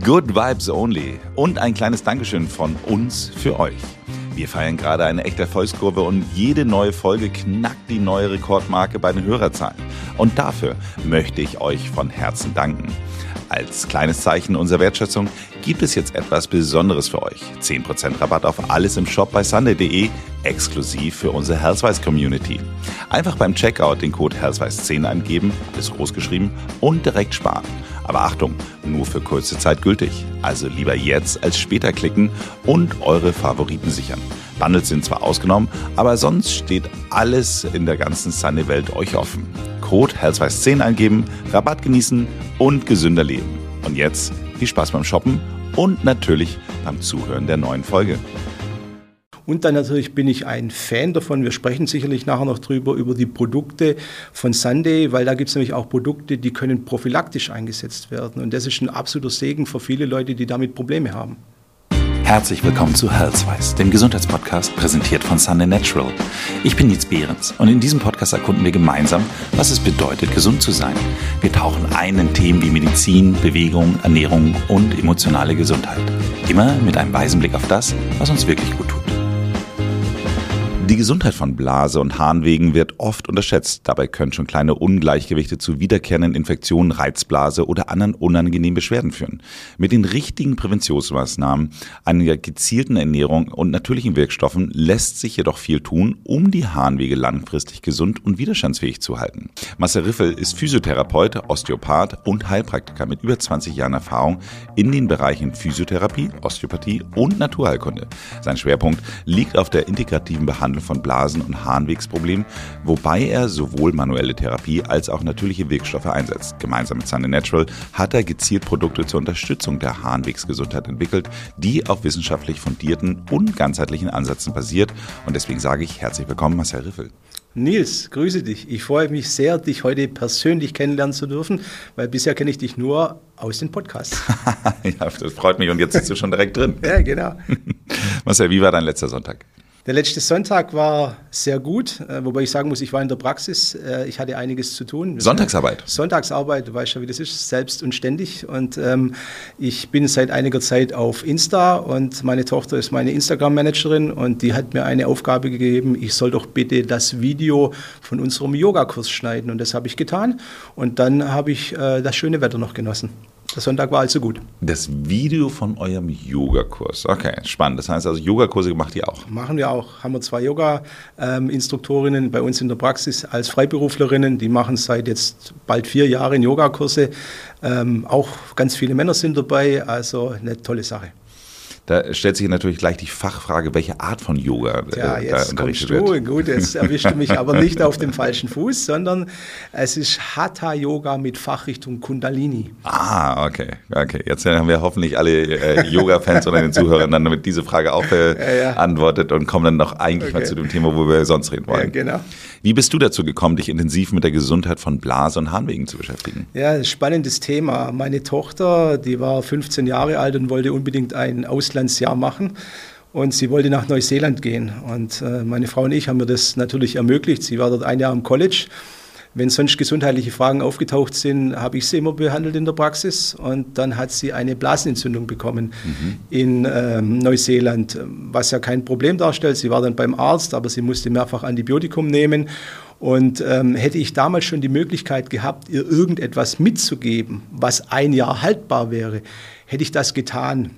Good Vibes Only und ein kleines Dankeschön von uns für euch. Wir feiern gerade eine echte Erfolgskurve und jede neue Folge knackt die neue Rekordmarke bei den Hörerzahlen. Und dafür möchte ich euch von Herzen danken. Als kleines Zeichen unserer Wertschätzung gibt es jetzt etwas Besonderes für euch. 10% Rabatt auf alles im Shop bei sunday.de, exklusiv für unsere Healthwise-Community. Einfach beim Checkout den Code Healthwise10 eingeben, alles groß geschrieben und direkt sparen. Aber Achtung, nur für kurze Zeit gültig. Also lieber jetzt als später klicken und eure Favoriten sichern. Bundles sind zwar ausgenommen, aber sonst steht alles in der ganzen Sunday-Welt euch offen. Code Healthwise10 eingeben, Rabatt genießen und gesünder leben. Und jetzt viel Spaß beim Shoppen und natürlich beim Zuhören der neuen Folge. Und dann natürlich bin ich ein Fan davon, wir sprechen sicherlich nachher noch drüber, über die Produkte von Sunday, weil da gibt es nämlich auch Produkte, die können prophylaktisch eingesetzt werden. Und das ist ein absoluter Segen für viele Leute, die damit Probleme haben. Herzlich willkommen zu Healthwise, dem Gesundheitspodcast, präsentiert von Sunday Natural. Ich bin Nils Behrens und in diesem Podcast erkunden wir gemeinsam, was es bedeutet, gesund zu sein. Wir tauchen ein in Themen wie Medizin, Bewegung, Ernährung und emotionale Gesundheit. Immer mit einem weisen Blick auf das, was uns wirklich gut tut. Die Gesundheit von Blase und Harnwegen wird oft unterschätzt. Dabei können schon kleine Ungleichgewichte zu wiederkehrenden Infektionen, Reizblase oder anderen unangenehmen Beschwerden führen. Mit den richtigen Präventionsmaßnahmen, einer gezielten Ernährung und natürlichen Wirkstoffen lässt sich jedoch viel tun, um die Harnwege langfristig gesund und widerstandsfähig zu halten. Marcel Riffel ist Physiotherapeut, Osteopath und Heilpraktiker mit über 20 Jahren Erfahrung in den Bereichen Physiotherapie, Osteopathie und Naturheilkunde. Sein Schwerpunkt liegt auf der integrativen Behandlung von Blasen- und Harnwegsproblemen, wobei er sowohl manuelle Therapie als auch natürliche Wirkstoffe einsetzt. Gemeinsam mit Sunday Natural hat er gezielt Produkte zur Unterstützung der Harnwegsgesundheit entwickelt, die auf wissenschaftlich fundierten und ganzheitlichen Ansätzen basiert. Und deswegen sage ich herzlich willkommen, Marcel Riffel. Nils, grüße dich. Ich freue mich sehr, dich heute persönlich kennenlernen zu dürfen, weil bisher kenne ich dich nur aus den Podcasts. Ja, das freut mich und jetzt bist du schon direkt drin. Ja, genau. Marcel, wie war dein letzter Sonntag? Der letzte Sonntag war sehr gut, wobei ich sagen muss, ich war in der Praxis. Ich hatte einiges zu tun. Sonntagsarbeit? Sonntagsarbeit, du weißt ja, wie das ist, selbst und ständig. Und ich bin seit einiger Zeit auf Insta und meine Tochter ist meine Instagram-Managerin und die hat mir eine Aufgabe gegeben, ich soll doch bitte das Video von unserem Yogakurs schneiden. Und das habe ich getan und dann habe ich das schöne Wetter noch genossen. Der Sonntag war also gut. Das Video von eurem Yogakurs. Okay, spannend. Das heißt also, Yogakurse macht ihr auch? Machen wir auch. Haben wir 2 Yoga-Instruktorinnen bei uns in der Praxis als Freiberuflerinnen. Die machen seit jetzt bald 4 Jahren Yogakurse. Auch ganz viele Männer sind dabei. Also eine tolle Sache. Da stellt sich natürlich gleich die Fachfrage, welche Art von Yoga da jetzt unterrichtet kommst du. wird. Gut, jetzt erwischst du mich aber nicht auf dem falschen Fuß, sondern es ist Hatha-Yoga mit Fachrichtung Kundalini. Okay. Jetzt haben wir hoffentlich alle Yoga-Fans oder den Zuhörern dann damit diese Frage auch beantwortet und kommen dann noch eigentlich mal zu dem Thema, wo wir sonst reden wollen. Ja, genau. Wie bist du dazu gekommen, dich intensiv mit der Gesundheit von Blase- und Harnwegen zu beschäftigen? Ja, spannendes Thema. Meine Tochter, die war 15 Jahre alt und wollte unbedingt ein Auslandsjahr machen. Und sie wollte nach Neuseeland gehen. Und meine Frau und ich haben mir das natürlich ermöglicht. Sie war dort 1 Jahr im College. Wenn sonst gesundheitliche Fragen aufgetaucht sind, habe ich sie immer behandelt in der Praxis. Und dann hat sie eine Blasenentzündung bekommen in Neuseeland, was ja kein Problem darstellt. Sie war dann beim Arzt, aber sie musste mehrfach Antibiotikum nehmen. Und hätte ich damals schon die Möglichkeit gehabt, ihr irgendetwas mitzugeben, was 1 Jahr haltbar wäre, hätte ich das getan.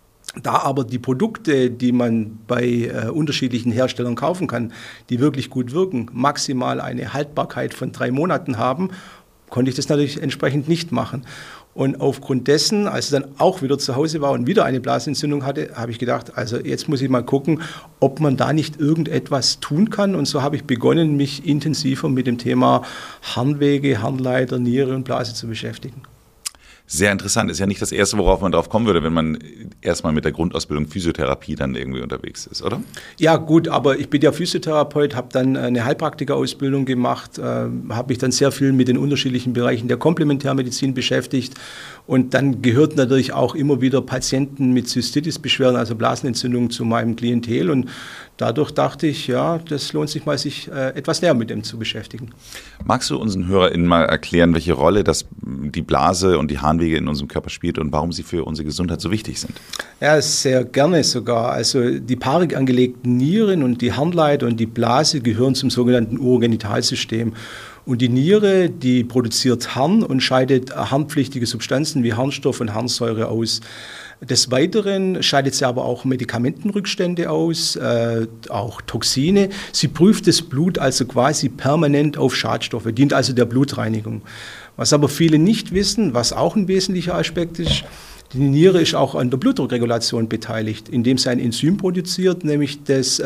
Da aber die Produkte, die man bei unterschiedlichen Herstellern kaufen kann, die wirklich gut wirken, maximal eine Haltbarkeit von 3 Monaten haben, konnte ich das natürlich entsprechend nicht machen. Und aufgrund dessen, als ich dann auch wieder zu Hause war und wieder eine Blasenentzündung hatte, habe ich gedacht, also jetzt muss ich mal gucken, ob man da nicht irgendetwas tun kann. Und so habe ich begonnen, mich intensiver mit dem Thema Harnwege, Harnleiter, Niere und Blase zu beschäftigen. Sehr interessant. Ist ja nicht das Erste, worauf man drauf kommen würde, wenn man erstmal mit der Grundausbildung Physiotherapie dann irgendwie unterwegs ist, oder? Ja gut, aber ich bin ja Physiotherapeut, habe dann eine Heilpraktikerausbildung gemacht, habe mich dann sehr viel mit den unterschiedlichen Bereichen der Komplementärmedizin beschäftigt und dann gehört natürlich auch immer wieder Patienten mit Zystitis-Beschwerden, also Blasenentzündungen zu meinem Klientel und dadurch dachte ich, ja, das lohnt sich mal, sich etwas näher mit dem zu beschäftigen. Magst du unseren HörerInnen mal erklären, welche Rolle die Blase und die Harnwege in unserem Körper spielt und warum sie für unsere Gesundheit so wichtig sind? Ja, sehr gerne sogar. Also die paarig angelegten Nieren und die Harnleiter und die Blase gehören zum sogenannten Urogenitalsystem. Und die Niere, die produziert Harn und scheidet harnpflichtige Substanzen wie Harnstoff und Harnsäure aus. Des Weiteren scheidet sie aber auch Medikamentenrückstände aus, auch Toxine. Sie prüft das Blut also quasi permanent auf Schadstoffe, dient also der Blutreinigung. Was aber viele nicht wissen, was auch ein wesentlicher Aspekt ist, die Niere ist auch an der Blutdruckregulation beteiligt, indem sie ein Enzym produziert, nämlich das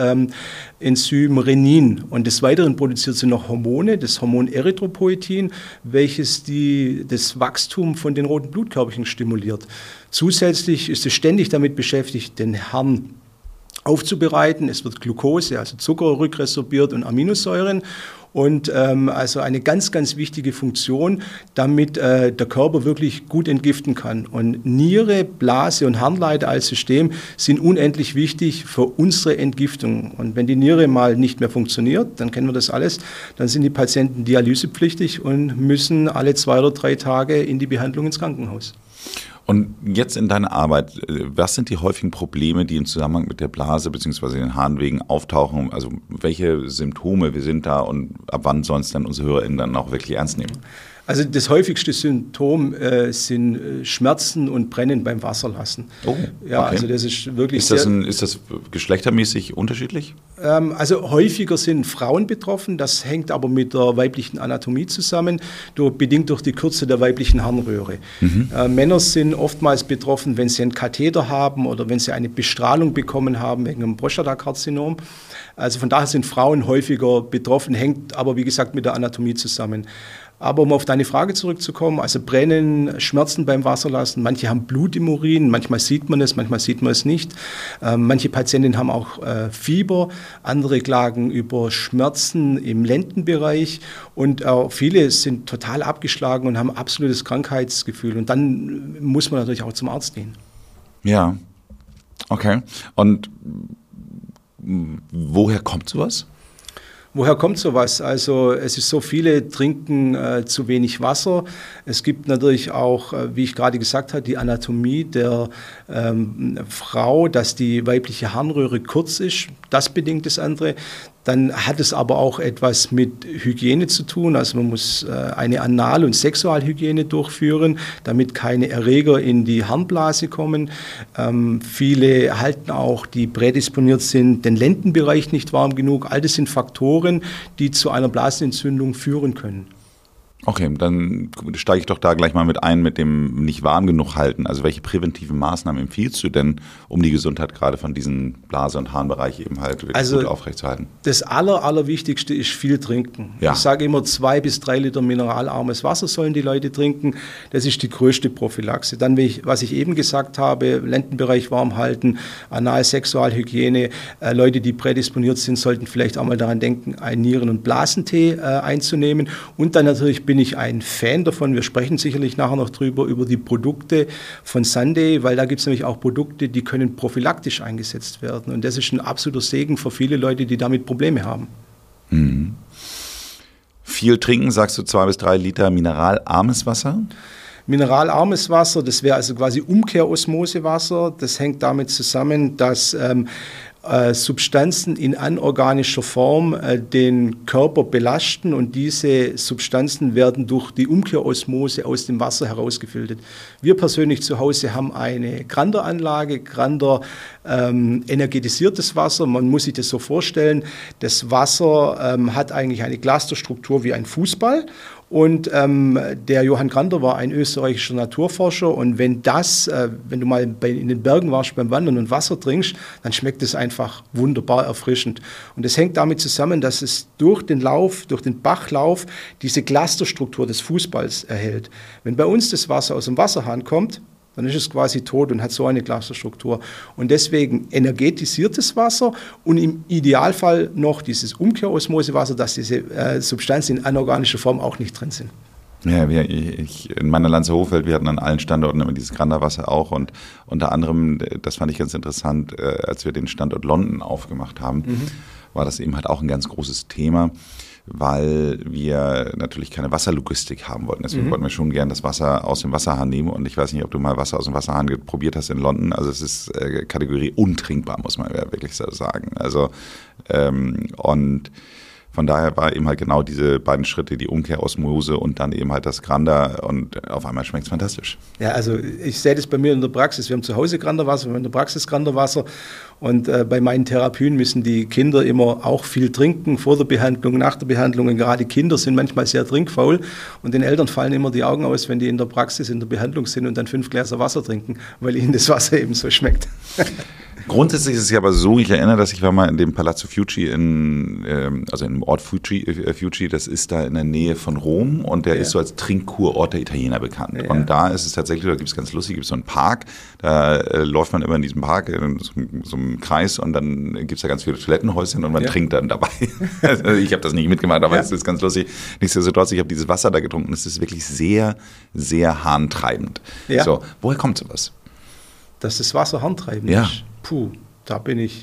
Enzym Renin. Und des Weiteren produziert sie noch Hormone, das Hormon Erythropoietin, welches das Wachstum von den roten Blutkörperchen stimuliert. Zusätzlich ist es ständig damit beschäftigt, den Harn aufzubereiten. Es wird Glucose, also Zucker, rückresorbiert und Aminosäuren. Und also eine ganz, ganz wichtige Funktion, damit der Körper wirklich gut entgiften kann. Und Niere, Blase und Harnleiter als System sind unendlich wichtig für unsere Entgiftung. Und wenn die Niere mal nicht mehr funktioniert, dann kennen wir das alles, dann sind die Patienten dialysepflichtig und müssen alle 2 oder 3 Tage in die Behandlung ins Krankenhaus. Und jetzt in deiner Arbeit, was sind die häufigen Probleme, die im Zusammenhang mit der Blase bzw. den Harnwegen auftauchen? Also welche Symptome wir sind da und ab wann sollen es dann unsere HörerInnen dann auch wirklich ernst nehmen? Also das häufigste Symptom sind Schmerzen und Brennen beim Wasserlassen. Oh, ja, okay. Also das ist wirklich ist das geschlechtermäßig unterschiedlich? Also häufiger sind Frauen betroffen, das hängt aber mit der weiblichen Anatomie zusammen, bedingt durch die Kürze der weiblichen Harnröhre. Männer sind oftmals betroffen, wenn sie einen Katheter haben oder wenn sie eine Bestrahlung bekommen haben wegen einem Prostatakarzinom. Also von daher sind Frauen häufiger betroffen, hängt aber wie gesagt mit der Anatomie zusammen. Aber um auf deine Frage zurückzukommen, also Brennen, Schmerzen beim Wasserlassen, manche haben Blut im Urin, manchmal sieht man es, manchmal sieht man es nicht. Manche Patientinnen haben auch Fieber, andere klagen über Schmerzen im Lendenbereich und viele sind total abgeschlagen und haben absolutes Krankheitsgefühl. Und dann muss man natürlich auch zum Arzt gehen. Ja, okay. Und woher kommt sowas? Woher kommt sowas? Also es ist so, viele trinken zu wenig Wasser. Es gibt natürlich auch, wie ich gerade gesagt habe, die Anatomie der Frau, dass die weibliche Harnröhre kurz ist. Das bedingt das andere. Dann hat es aber auch etwas mit Hygiene zu tun. Also man muss eine Anal- und Sexualhygiene durchführen, damit keine Erreger in die Harnblase kommen. Viele halten auch, die prädisponiert sind, den Lendenbereich nicht warm genug. All das sind Faktoren, die zu einer Blasenentzündung führen können. Okay, dann steige ich doch da gleich mal mit ein, mit dem nicht warm genug halten. Also welche präventiven Maßnahmen empfiehlst du denn, um die Gesundheit gerade von diesem Blase- und Harnbereich eben halt wirklich gut aufrechtzuerhalten? Das Allerwichtigste ist viel trinken. Ja. Ich sage immer 2 bis 3 Liter mineralarmes Wasser sollen die Leute trinken. Das ist die größte Prophylaxe. Dann, was ich eben gesagt habe, Lendenbereich warm halten, Anal-Sexualhygiene. Leute, die prädisponiert sind, sollten vielleicht auch mal daran denken, einen Nieren- und Blasentee einzunehmen. Und dann natürlich bin ich ein Fan davon, wir sprechen sicherlich nachher noch drüber, über die Produkte von Sunday, weil da gibt es nämlich auch Produkte, die können prophylaktisch eingesetzt werden. Und das ist ein absoluter Segen für viele Leute, die damit Probleme haben. Mhm. Viel trinken, sagst du 2 bis 3 Liter mineralarmes Wasser? Mineralarmes Wasser, das wäre also quasi Umkehrosmosewasser. Das hängt damit zusammen, dass Substanzen in anorganischer Form den Körper belasten und diese Substanzen werden durch die Umkehrosmose aus dem Wasser herausgefiltert. Wir persönlich zu Hause haben eine Grander-Anlage, Grander energetisiertes Wasser. Man muss sich das so vorstellen, das Wasser hat eigentlich eine Clusterstruktur wie ein Fußball. Und der Johann Grander war ein österreichischer Naturforscher und wenn du mal in den Bergen warst beim Wandern und Wasser trinkst, dann schmeckt es einfach wunderbar erfrischend. Und das hängt damit zusammen, dass es durch den Bachlauf diese Clusterstruktur des Fußballs erhält. Wenn bei uns das Wasser aus dem Wasserhahn kommt, dann ist es quasi tot und hat so eine Clusterstruktur. Und deswegen energetisiertes Wasser und im Idealfall noch dieses Umkehrosmosewasser, dass diese Substanzen in anorganischer Form auch nicht drin sind. Ja, in meiner Lanze-Hofeld, wir hatten an allen Standorten immer dieses Granda-Wasser auch und unter anderem, das fand ich ganz interessant, als wir den Standort London aufgemacht haben, war das eben halt auch ein ganz großes Thema, weil wir natürlich keine Wasserlogistik haben wollten. Deswegen wollten wir schon gern das Wasser aus dem Wasserhahn nehmen und ich weiß nicht, ob du mal Wasser aus dem Wasserhahn probiert hast in London. Also es ist Kategorie untrinkbar, muss man ja wirklich so sagen. Also und von daher war eben halt genau diese beiden Schritte, die Umkehrosmose und dann eben halt das Granda und auf einmal schmeckt es fantastisch. Ja, also ich sehe das bei mir in der Praxis. Wir haben zu Hause Granda-Wasser, wir haben in der Praxis Granda-Wasser und bei meinen Therapien müssen die Kinder immer auch viel trinken, vor der Behandlung, nach der Behandlung. Und gerade Kinder sind manchmal sehr trinkfaul und den Eltern fallen immer die Augen aus, wenn die in der Praxis, in der Behandlung sind und dann 5 Gläser Wasser trinken, weil ihnen das Wasser eben so schmeckt. Grundsätzlich ist es ja aber so, ich erinnere, dass ich war mal in dem Palazzo Fucci, also im Ort Fucci, das ist da in der Nähe von Rom und der ist so als Trinkkurort der Italiener bekannt. Ja. Und da ist es tatsächlich, da gibt es ganz lustig, gibt es so einen Park, da läuft man immer in diesem Park, in so einem Kreis und dann gibt es da ganz viele Toilettenhäuschen und man trinkt dann dabei. Also ich habe das nicht mitgemacht, aber es ist ganz lustig. Nichtsdestotrotz, ich habe dieses Wasser da getrunken, es ist wirklich sehr, sehr harntreibend. Ja. So, woher kommt sowas? Dass das Wasser harntreibend ist. Puh, da bin ich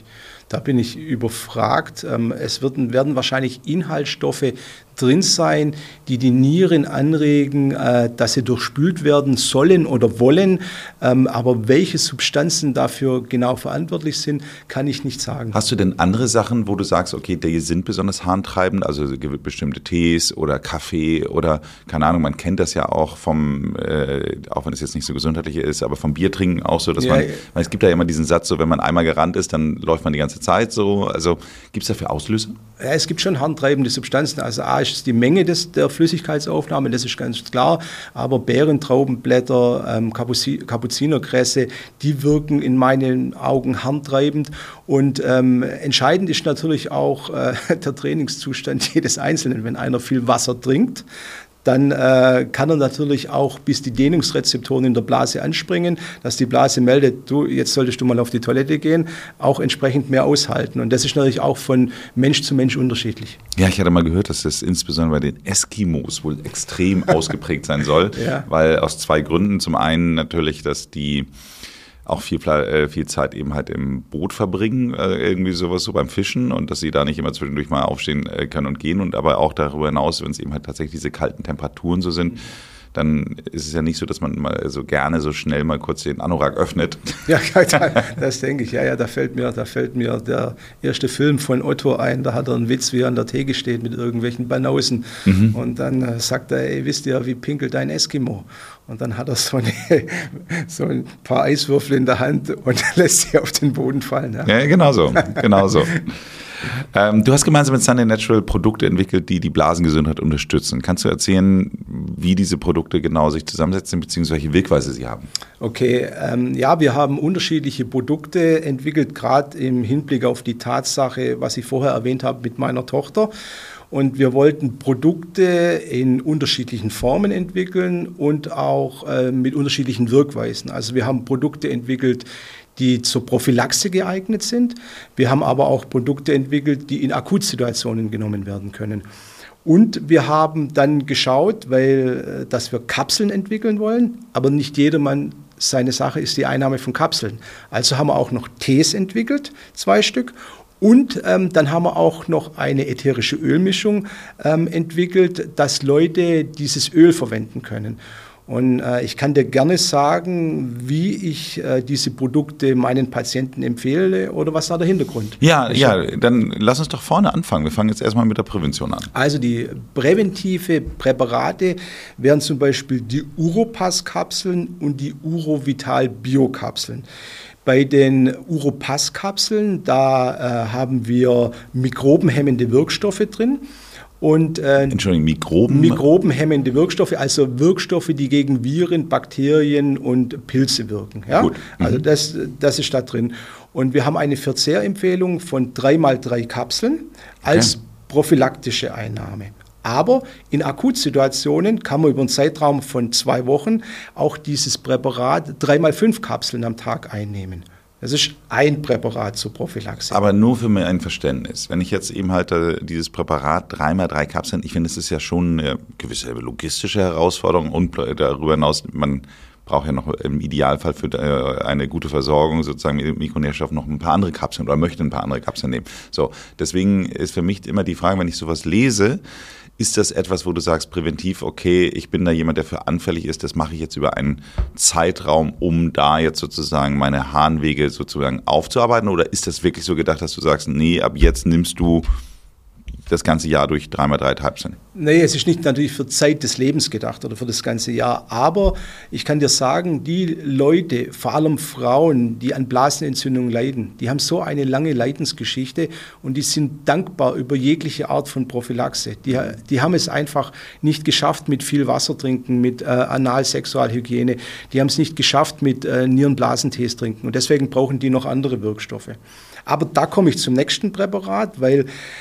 überfragt. Es werden wahrscheinlich Inhaltsstoffe drin sein, die die Nieren anregen, dass sie durchspült werden sollen oder wollen. Aber welche Substanzen dafür genau verantwortlich sind, kann ich nicht sagen. Hast du denn andere Sachen, wo du sagst, okay, die sind besonders harntreibend, also bestimmte Tees oder Kaffee oder, keine Ahnung, man kennt das ja auch vom, auch wenn es jetzt nicht so gesundheitlich ist, aber vom Biertrinken auch so, dass es gibt ja immer diesen Satz, so wenn man einmal gerannt ist, dann läuft man die ganze Zeit so. Also gibt es dafür Auslöser? Ja, es gibt schon harntreibende Substanzen. Also A ist die Menge der Flüssigkeitsaufnahme, das ist ganz klar. Aber Beeren, Traubenblätter, Kapuzinerkresse, die wirken in meinen Augen harntreibend. Und entscheidend ist natürlich auch der Trainingszustand jedes Einzelnen. Wenn einer viel Wasser trinkt, dann kann er natürlich auch bis die Dehnungsrezeptoren in der Blase anspringen, dass die Blase meldet, du, jetzt solltest du mal auf die Toilette gehen, auch entsprechend mehr aushalten. Und das ist natürlich auch von Mensch zu Mensch unterschiedlich. Ja, ich hatte mal gehört, dass das insbesondere bei den Eskimos wohl extrem ausgeprägt sein soll, weil aus 2 Gründen. Zum einen natürlich, dass die auch viel Zeit eben halt im Boot verbringen, irgendwie sowas so beim Fischen und dass sie da nicht immer zwischendurch mal aufstehen können und gehen und aber auch darüber hinaus, wenn es eben halt tatsächlich diese kalten Temperaturen so sind, dann ist es ja nicht so, dass man mal so gerne so schnell mal kurz den Anorak öffnet. Ja, das denke ich. Ja, da fällt mir der erste Film von Otto ein, da hat er einen Witz, wie er an der Theke steht mit irgendwelchen Banausen und dann sagt er, ey, wisst ihr, wie pinkelt ein Eskimo? Und dann hat er so ein paar Eiswürfel in der Hand und lässt sie auf den Boden fallen. Ja, genau so. Du hast gemeinsam mit Sunday Natural Produkte entwickelt, die die Blasengesundheit unterstützen. Kannst du erzählen, wie diese Produkte genau sich zusammensetzen, beziehungsweise welche Wirkweise sie haben? Okay, wir haben unterschiedliche Produkte entwickelt, gerade im Hinblick auf die Tatsache, was ich vorher erwähnt habe mit meiner Tochter. Und wir wollten Produkte in unterschiedlichen Formen entwickeln und auch mit unterschiedlichen Wirkweisen. Also wir haben Produkte entwickelt, die zur Prophylaxe geeignet sind. Wir haben aber auch Produkte entwickelt, die in Akutsituationen genommen werden können. Und wir haben dann geschaut, dass wir Kapseln entwickeln wollen, aber nicht jedermann seine Sache ist die Einnahme von Kapseln. Also haben wir auch noch Tees entwickelt, 2 Stück. Und dann haben wir auch noch eine ätherische Ölmischung entwickelt, dass Leute dieses Öl verwenden können. Und ich kann dir gerne sagen, wie ich diese Produkte meinen Patienten empfehle oder was da der Hintergrund ist. Ja, dann lass uns doch vorne anfangen. Wir fangen jetzt erstmal mit der Prävention an. Also die präventive Präparate wären zum Beispiel die Uropass-Kapseln und die Urovital-Bio-Kapseln. Bei den Uropass-Kapseln, da haben wir mikrobenhemmende Wirkstoffe drin. Und, mikrobenhemmende Wirkstoffe, also Wirkstoffe, die gegen Viren, Bakterien und Pilze wirken. Ja? Gut. Also das ist da drin. Und wir haben eine Verzehrempfehlung von 3x3 Kapseln als prophylaktische Einnahme. Aber in Akutsituationen kann man über einen Zeitraum von 2 Wochen auch dieses Präparat 3x5 Kapseln am Tag einnehmen. Das ist ein Präparat zur Prophylaxe. Aber nur für mir ein Verständnis. Wenn ich jetzt eben halt dieses Präparat 3x3 Kapseln, ich finde, es ist ja schon eine gewisse logistische Herausforderung und darüber hinaus, man braucht ja noch im Idealfall für eine gute Versorgung sozusagen mit Mikronährstoffen noch ein paar andere Kapseln oder möchte ein paar andere Kapseln nehmen. So, deswegen ist für mich immer die Frage, wenn ich sowas lese, ist das etwas, wo du sagst, präventiv, okay, ich bin da jemand, der für anfällig ist, das mache ich jetzt über einen Zeitraum, um da jetzt sozusagen meine Harnwege sozusagen aufzuarbeiten? Oder ist das wirklich so gedacht, dass du sagst, nee, ab jetzt nimmst du das ganze Jahr durch 3x3 Kapseln? Nee, es ist nicht natürlich für Zeit des Lebens gedacht oder für das ganze Jahr. Aber ich kann dir sagen, die Leute, vor allem Frauen, die an Blasenentzündungen leiden, die haben so eine lange Leidensgeschichte und die sind dankbar über jegliche Art von Prophylaxe. Die haben es einfach nicht geschafft mit viel Wasser trinken, mit Analsexualhygiene. Die haben es nicht geschafft mit Nierenblasentees trinken. Und deswegen brauchen die noch andere Wirkstoffe. Aber da komme ich zum nächsten Präparat, weil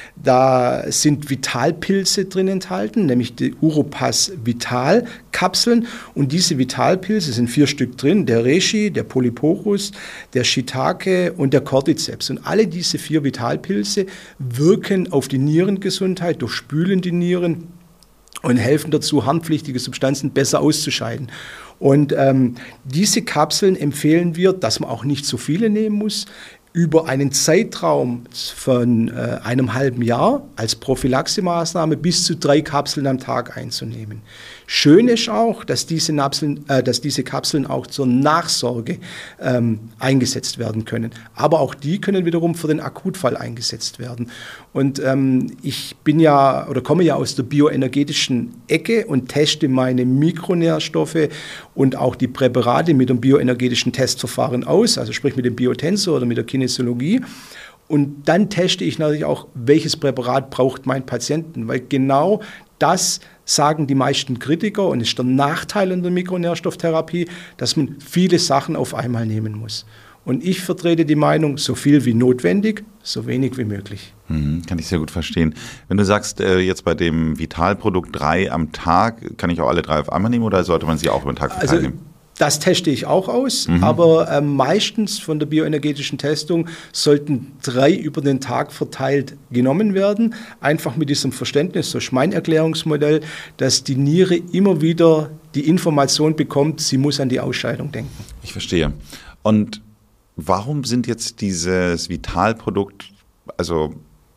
da sind Vitalpilze drin enthalten, nämlich die Uropass Vital Kapseln. Und diese Vitalpilze sind 4 Stück drin, der Reishi, der Polyporus, der Shiitake und der Cordyceps. Und alle diese 4 Vitalpilze wirken auf die Nierengesundheit, durchspülen die Nieren und helfen dazu, harnpflichtige Substanzen besser auszuscheiden. Und diese Kapseln empfehlen wir, dass man auch nicht so viele nehmen muss, über einen Zeitraum von einem halben Jahr als Prophylaxemaßnahme bis zu 3 Kapseln am Tag einzunehmen. Schön ist auch, dass diese Kapseln auch zur Nachsorge eingesetzt werden können. Aber auch die können wiederum für den Akutfall eingesetzt werden. Und ich komme ja aus der bioenergetischen Ecke und teste meine Mikronährstoffe und auch die Präparate mit dem bioenergetischen Testverfahren aus, also sprich mit dem Biotensor oder mit der Kinesiologie. Und dann teste ich natürlich auch, welches Präparat braucht mein Patienten, weil genau das sagen die meisten Kritiker und ist der Nachteil in der Mikronährstofftherapie, dass man viele Sachen auf einmal nehmen muss. Und ich vertrete die Meinung, so viel wie notwendig, so wenig wie möglich. Kann ich sehr gut verstehen. Wenn du sagst, jetzt bei dem Vitalprodukt 3 am Tag, kann ich auch alle 3 auf einmal nehmen oder sollte man sie auch über den Tag verteilen nehmen? Das teste ich auch aus, aber meistens von der bioenergetischen Testung sollten 3 über den Tag verteilt genommen werden. Einfach mit diesem Verständnis, so ist mein Erklärungsmodell, dass die Niere immer wieder die Information bekommt, sie muss an die Ausscheidung denken. Ich verstehe. Und warum sind jetzt dieses Vitalprodukt, also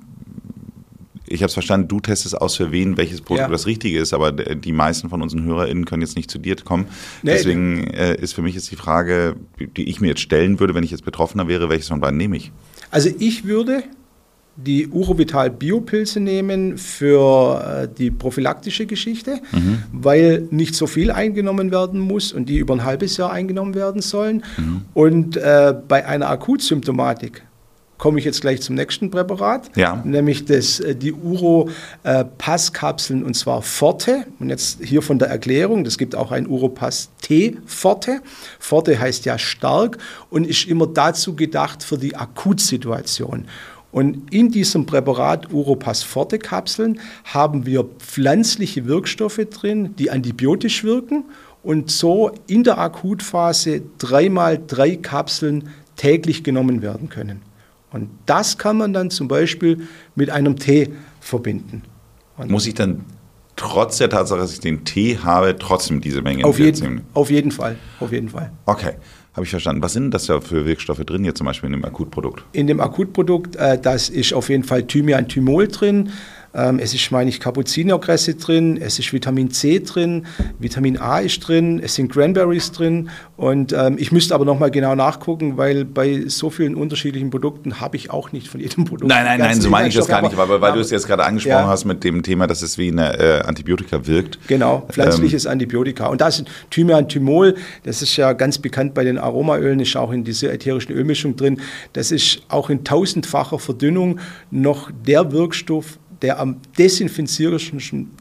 ich habe es verstanden, du testest aus, für wen welches Produkt das Richtige ist, aber die meisten von unseren HörerInnen können jetzt nicht zu dir kommen. Nee. Deswegen ist für mich jetzt die Frage, die ich mir jetzt stellen würde, wenn ich jetzt Betroffener wäre, welches von beiden nehme ich? Also ich würde die Urovital Biopilze nehmen für die prophylaktische Geschichte, weil nicht so viel eingenommen werden muss und die über ein halbes Jahr eingenommen werden sollen. Und bei einer Akutsymptomatik komme ich jetzt gleich zum nächsten Präparat, nämlich die Uropass-Kapseln, und zwar Forte. Und jetzt hier von der Erklärung, das gibt auch ein Uropass T Forte. Forte heißt ja stark und ist immer dazu gedacht für die Akutsituation. Und in diesem Präparat Uropass Forte Kapseln haben wir pflanzliche Wirkstoffe drin, die antibiotisch wirken und so in der Akutphase 3x3 Kapseln täglich genommen werden können. Und das kann man dann zum Beispiel mit einem Tee verbinden. Und muss ich dann trotz der Tatsache, dass ich den Tee habe, trotzdem diese Menge nehmen? Auf jeden Fall. Okay, habe ich verstanden. Was sind das da für Wirkstoffe drin, jetzt zum Beispiel in dem Akutprodukt? In dem Akutprodukt, das ist auf jeden Fall Thymian-Thymol drin. Es ist, meine ich, Kapuzinerkresse drin, es ist Vitamin C drin, Vitamin A ist drin, es sind Cranberries drin und ich müsste aber nochmal genau nachgucken, weil bei so vielen unterschiedlichen Produkten habe ich auch nicht von jedem Produkt. Nein, so meine ich das gar nicht, weil du es jetzt gerade angesprochen hast mit dem Thema, dass es wie eine Antibiotika wirkt. Genau, pflanzliches Antibiotika. Und da ist Thymian-Thymol, das ist ja ganz bekannt bei den Aromaölen, ist auch in dieser ätherischen Ölmischung drin. Das ist auch in 1000-facher Verdünnung noch der Wirkstoff, der am desinfizierendsten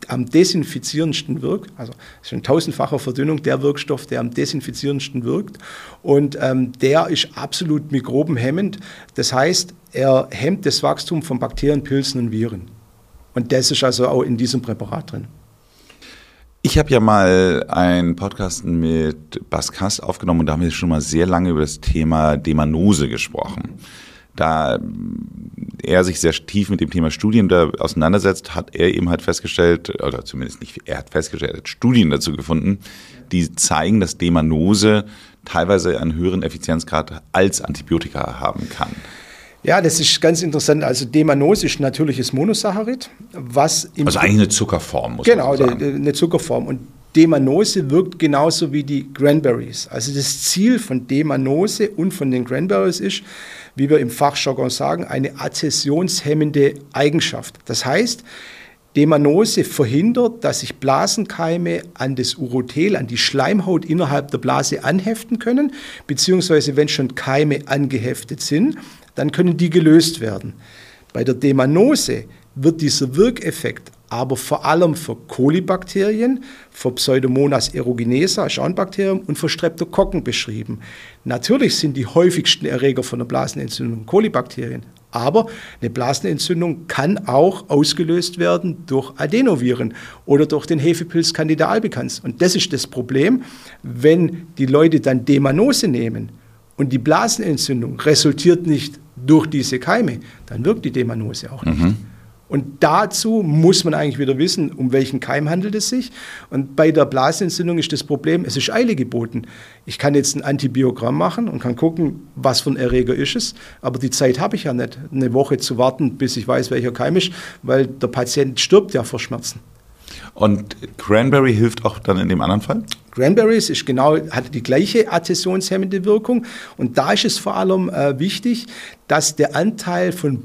wirkt, also es ist in 1000-facher Verdünnung der Wirkstoff, der am desinfizierendsten wirkt und der ist absolut mikrobenhemmend. Das heißt, er hemmt das Wachstum von Bakterien, Pilzen und Viren. Und das ist also auch in diesem Präparat drin. Ich habe ja mal einen Podcast mit Bas Kast aufgenommen und da haben wir schon mal sehr lange über das Thema Demanose gesprochen. Da er sich sehr tief mit dem Thema Studien da auseinandersetzt, hat er eben halt festgestellt, oder zumindest nicht er hat festgestellt, er hat Studien dazu gefunden, die zeigen, dass Demanose teilweise einen höheren Effizienzgrad als Antibiotika haben kann. Ja, das ist ganz interessant. Also Demanose ist natürliches Monosaccharid, was also eigentlich eine Zuckerform, muss man sagen. Genau, eine Zuckerform. Und Demanose wirkt genauso wie die Cranberries. Also das Ziel von Demanose und von den Cranberries ist, wie wir im Fachjargon sagen, eine adhäsionshemmende Eigenschaft. Das heißt, Demanose verhindert, dass sich Blasenkeime an das Urothel, an die Schleimhaut innerhalb der Blase anheften können, beziehungsweise wenn schon Keime angeheftet sind, dann können die gelöst werden. Bei der Demanose wird dieser Wirkeffekt aber vor allem für Kolibakterien, für Pseudomonas aeruginesa, ist auch ein Bakterium, und für Streptokokken beschrieben. Natürlich sind die häufigsten Erreger von einer Blasenentzündung Kolibakterien, aber eine Blasenentzündung kann auch ausgelöst werden durch Adenoviren oder durch den Hefepilz Candida albicans. Und das ist das Problem, wenn die Leute dann Demanose nehmen und die Blasenentzündung resultiert nicht durch diese Keime, dann wirkt die Demanose auch nicht. Und dazu muss man eigentlich wieder wissen, um welchen Keim handelt es sich. Und bei der Blasenentzündung ist das Problem, es ist Eile geboten. Ich kann jetzt ein Antibiogramm machen und kann gucken, was für ein Erreger ist es. Aber die Zeit habe ich ja nicht, eine Woche zu warten, bis ich weiß, welcher Keim ist, weil der Patient stirbt ja vor Schmerzen. Und Cranberry hilft auch dann in dem anderen Fall? Cranberries hat die gleiche adhäsionshemmende Wirkung und da ist es vor allem wichtig, dass der Anteil von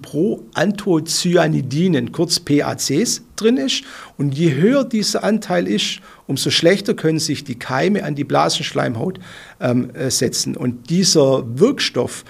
Proanthocyanidinen, kurz PACs, drin ist und je höher dieser Anteil ist, umso schlechter können sich die Keime an die Blasenschleimhaut setzen und dieser Wirkstoff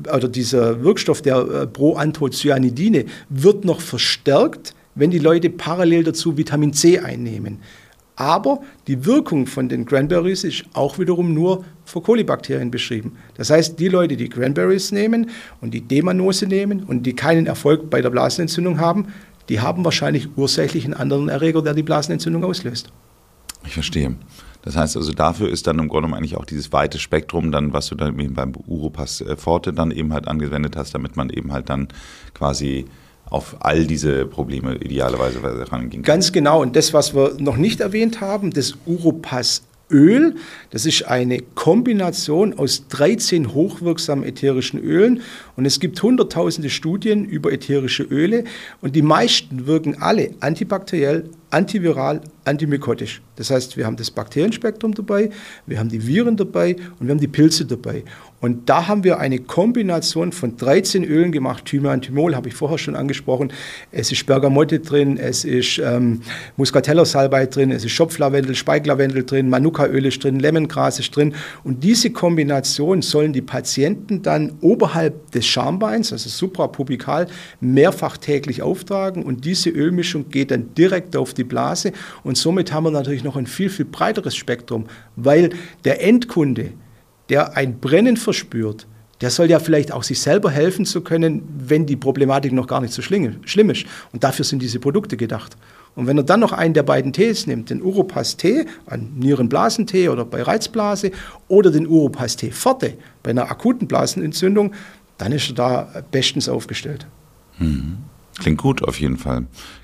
der Proanthocyanidine wird noch verstärkt, wenn die Leute parallel dazu Vitamin C einnehmen. Aber die Wirkung von den Cranberries ist auch wiederum nur für Kolibakterien beschrieben. Das heißt, die Leute, die Cranberries nehmen und die Demanose nehmen und die keinen Erfolg bei der Blasenentzündung haben, die haben wahrscheinlich ursächlich einen anderen Erreger, der die Blasenentzündung auslöst. Ich verstehe. Das heißt also, dafür ist dann im Grunde genommen eigentlich auch dieses weite Spektrum, dann, was du dann eben beim Uropass Forte dann eben halt angewendet hast, damit man eben halt dann quasi auf all diese Probleme idealerweise rangehen kann. Ganz genau. Und das, was wir noch nicht erwähnt haben, das Uropass-Öl, das ist eine Kombination aus 13 hochwirksamen ätherischen Ölen. Und es gibt hunderttausende Studien über ätherische Öle. Und die meisten wirken alle antibakteriell, antiviral, antimykotisch. Das heißt, wir haben das Bakterienspektrum dabei, wir haben die Viren dabei und wir haben die Pilze dabei. Und da haben wir eine Kombination von 13 Ölen gemacht. Thymian, Thymol habe ich vorher schon angesprochen. Es ist Bergamotte drin, es ist Muscatella-Salbei drin, es ist Schopflavendel, Speiglavendel drin, Manuka-Öl ist drin, Lemongras ist drin. Und diese Kombination sollen die Patienten dann oberhalb des Schambeins, also suprapubikal, mehrfach täglich auftragen. Und diese Ölmischung geht dann direkt auf die Blase. Und somit haben wir natürlich noch ein viel, viel breiteres Spektrum, weil der Endkunde, der ein Brennen verspürt, der soll ja vielleicht auch sich selber helfen zu können, wenn die Problematik noch gar nicht so schlimm ist. Und dafür sind diese Produkte gedacht. Und wenn er dann noch einen der beiden Tees nimmt, den Uropass-Tee, einen Nierenblasentee oder bei Reizblase, oder den Uropass-Tee Forte bei einer akuten Blasenentzündung, dann ist er da bestens aufgestellt. Klingt gut auf jeden Fall.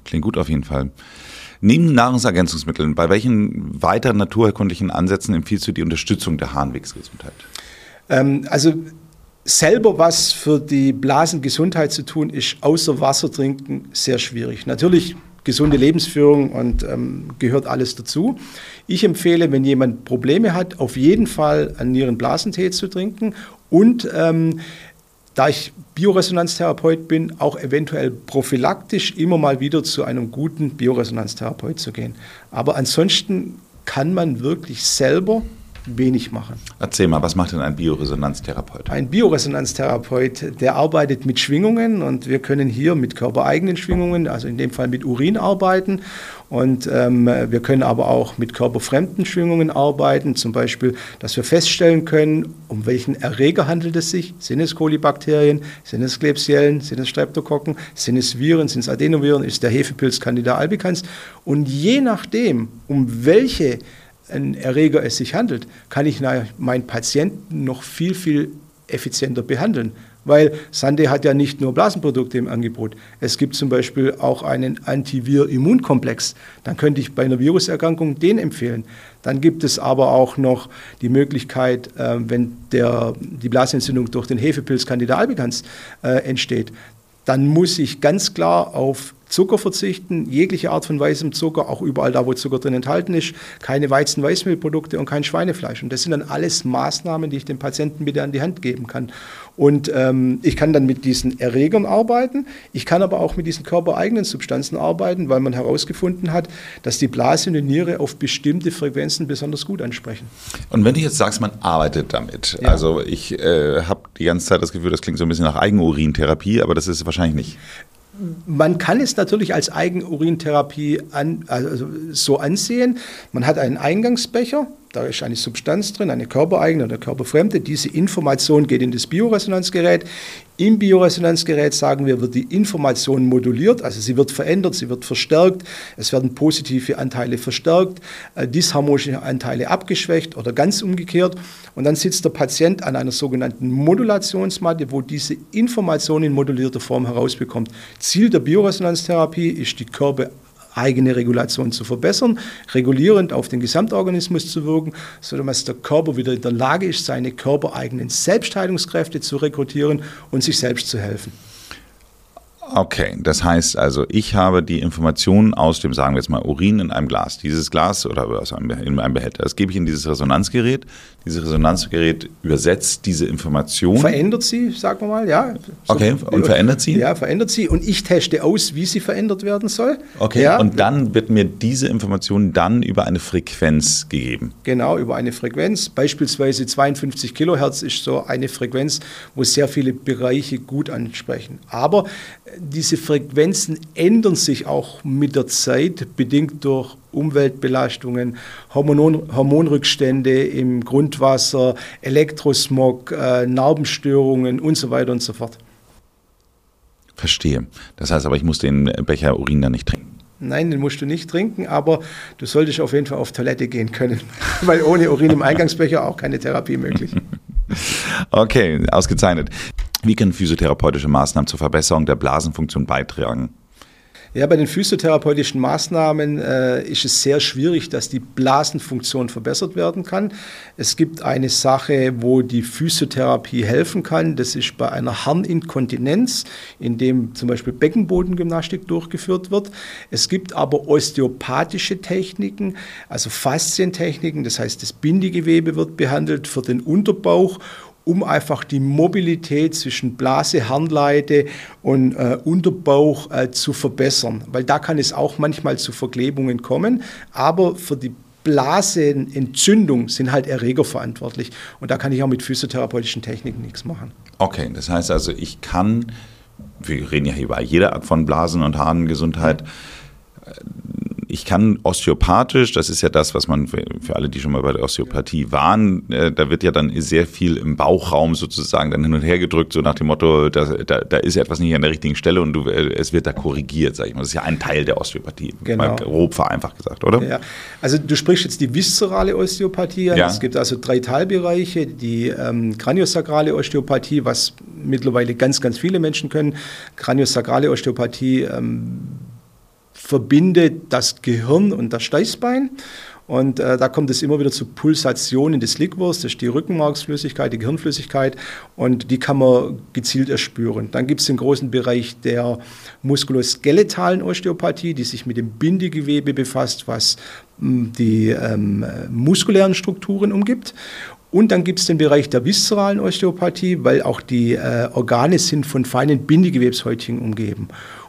Neben Nahrungsergänzungsmitteln, bei welchen weiteren naturherkundlichen Ansätzen empfiehlst du die Unterstützung der Harnwegsgesundheit? Also selber was für die Blasengesundheit zu tun, ist außer Wasser trinken sehr schwierig. Natürlich gesunde Lebensführung und gehört alles dazu. Ich empfehle, wenn jemand Probleme hat, auf jeden Fall einen Nierenblasentee zu trinken und da ich Bioresonanztherapeut bin, auch eventuell prophylaktisch immer mal wieder zu einem guten Bioresonanztherapeut zu gehen. Aber ansonsten kann man wirklich selber wenig machen. Erzähl mal, was macht denn ein Bioresonanztherapeut? Ein Bioresonanztherapeut, der arbeitet mit Schwingungen und wir können hier mit körpereigenen Schwingungen, also in dem Fall mit Urin arbeiten. Und wir können aber auch mit körperfremden Schwingungen arbeiten, zum Beispiel, dass wir feststellen können, um welchen Erreger handelt es sich. Sind es Kolibakterien, sind es Klebsiellen, sind es Streptokokken, sind es Viren, sind es Adenoviren, ist der Hefepilz Candida albicans. Und je nachdem, um welche Erreger es sich handelt, kann ich meinen Patienten noch viel, viel effizienter behandeln. Weil Sande hat ja nicht nur Blasenprodukte im Angebot. Es gibt zum Beispiel auch einen Antivir-Immunkomplex. Dann könnte ich bei einer Viruserkrankung den empfehlen. Dann gibt es aber auch noch die Möglichkeit, wenn die Blasenentzündung durch den Hefepilz Candida albicans entsteht, dann muss ich ganz klar auf Zucker verzichten, jegliche Art von weißem Zucker, auch überall da, wo Zucker drin enthalten ist, keine Weizen-Weißmehlprodukte und kein Schweinefleisch. Und das sind dann alles Maßnahmen, die ich dem Patienten bitte an die Hand geben kann. Und ich kann dann mit diesen Erregern arbeiten, ich kann aber auch mit diesen körpereigenen Substanzen arbeiten, weil man herausgefunden hat, dass die Blase und die Niere auf bestimmte Frequenzen besonders gut ansprechen. Und wenn du jetzt sagst, man arbeitet damit, Ja. also ich habe die ganze Zeit das Gefühl, das klingt so ein bisschen nach Eigenurintherapie, aber das ist es wahrscheinlich nicht. Man kann es natürlich als Eigenurintherapie so ansehen. Man hat einen Eingangsbecher, da ist eine Substanz drin, eine körpereigene oder körperfremde. Diese Information geht in das Bioresonanzgerät. Im Bioresonanzgerät, sagen wir, wird die Information moduliert, also sie wird verändert, sie wird verstärkt, es werden positive Anteile verstärkt, disharmonische Anteile abgeschwächt oder ganz umgekehrt. Und dann sitzt der Patient an einer sogenannten Modulationsmatte, wo diese Information in modulierter Form herausbekommt. Ziel der Bioresonanztherapie ist, die körpereigene Regulation zu verbessern, regulierend auf den Gesamtorganismus zu wirken, sodass der Körper wieder in der Lage ist, seine körpereigenen Selbstheilungskräfte zu rekrutieren und sich selbst zu helfen. Okay, das heißt also, ich habe die Informationen aus dem, sagen wir jetzt mal, Urin in einem Glas. Dieses Glas oder in einem Behälter, das gebe ich in dieses Resonanzgerät. Dieses Resonanzgerät übersetzt diese Information. Verändert sie, sagen wir mal, ja. Okay, und verändert sie? Ja, verändert sie. Und ich teste aus, wie sie verändert werden soll. Okay, ja. Und dann wird mir diese Information dann über eine Frequenz gegeben. Genau, über eine Frequenz. Beispielsweise 52 Kilohertz ist so eine Frequenz, wo sehr viele Bereiche gut ansprechen. Aber diese Frequenzen ändern sich auch mit der Zeit, bedingt durch Umweltbelastungen, Hormonrückstände im Grundwasser, Elektrosmog, Narbenstörungen und so weiter und so fort. Verstehe. Das heißt aber, ich muss den Becher Urin dann nicht trinken. Nein, den musst du nicht trinken, aber du solltest auf jeden Fall auf Toilette gehen können, weil ohne Urin im Eingangsbecher auch keine Therapie möglich. Okay, ausgezeichnet. Wie können physiotherapeutische Maßnahmen zur Verbesserung der Blasenfunktion beitragen? Ja, bei den physiotherapeutischen Maßnahmen ist es sehr schwierig, dass die Blasenfunktion verbessert werden kann. Es gibt eine Sache, wo die Physiotherapie helfen kann. Das ist bei einer Harninkontinenz, in dem zum Beispiel Beckenbodengymnastik durchgeführt wird. Es gibt aber osteopathische Techniken, also Faszientechniken, das heißt, das Bindegewebe wird behandelt für den Unterbauch, um einfach die Mobilität zwischen Blase, Harnleite und Unterbauch zu verbessern. Weil da kann es auch manchmal zu Verklebungen kommen, aber für die Blasenentzündung sind halt Erreger verantwortlich. Und da kann ich auch mit physiotherapeutischen Techniken nichts machen. Okay, das heißt also, wir reden ja hier über jede Art von Blasen- und Harngesundheit, ich kann osteopathisch, das ist ja das, was man für alle, die schon mal bei der Osteopathie waren, da wird ja dann sehr viel im Bauchraum sozusagen dann hin und her gedrückt, so nach dem Motto, da ist etwas nicht an der richtigen Stelle und es wird da korrigiert, sag ich mal. Das ist ja ein Teil der Osteopathie, genau. Mal grob vereinfacht gesagt, oder? Ja, also du sprichst jetzt die viszerale Osteopathie an. Ja. Es gibt also 3 Teilbereiche, die kraniosakrale Osteopathie, was mittlerweile ganz, ganz viele Menschen können. Kraniosakrale Osteopathie verbindet das Gehirn und das Steißbein. Und da kommt es immer wieder zu Pulsationen des Liquors, das ist die Rückenmarksflüssigkeit, die Gehirnflüssigkeit, und die kann man gezielt erspüren. Dann gibt es den großen Bereich der muskuloskeletalen Osteopathie, die sich mit dem Bindegewebe befasst, was die muskulären Strukturen umgibt. Und dann gibt es den Bereich der viszeralen Osteopathie, weil auch die Organe sind von feinen Bindegewebshäutchen umgeben.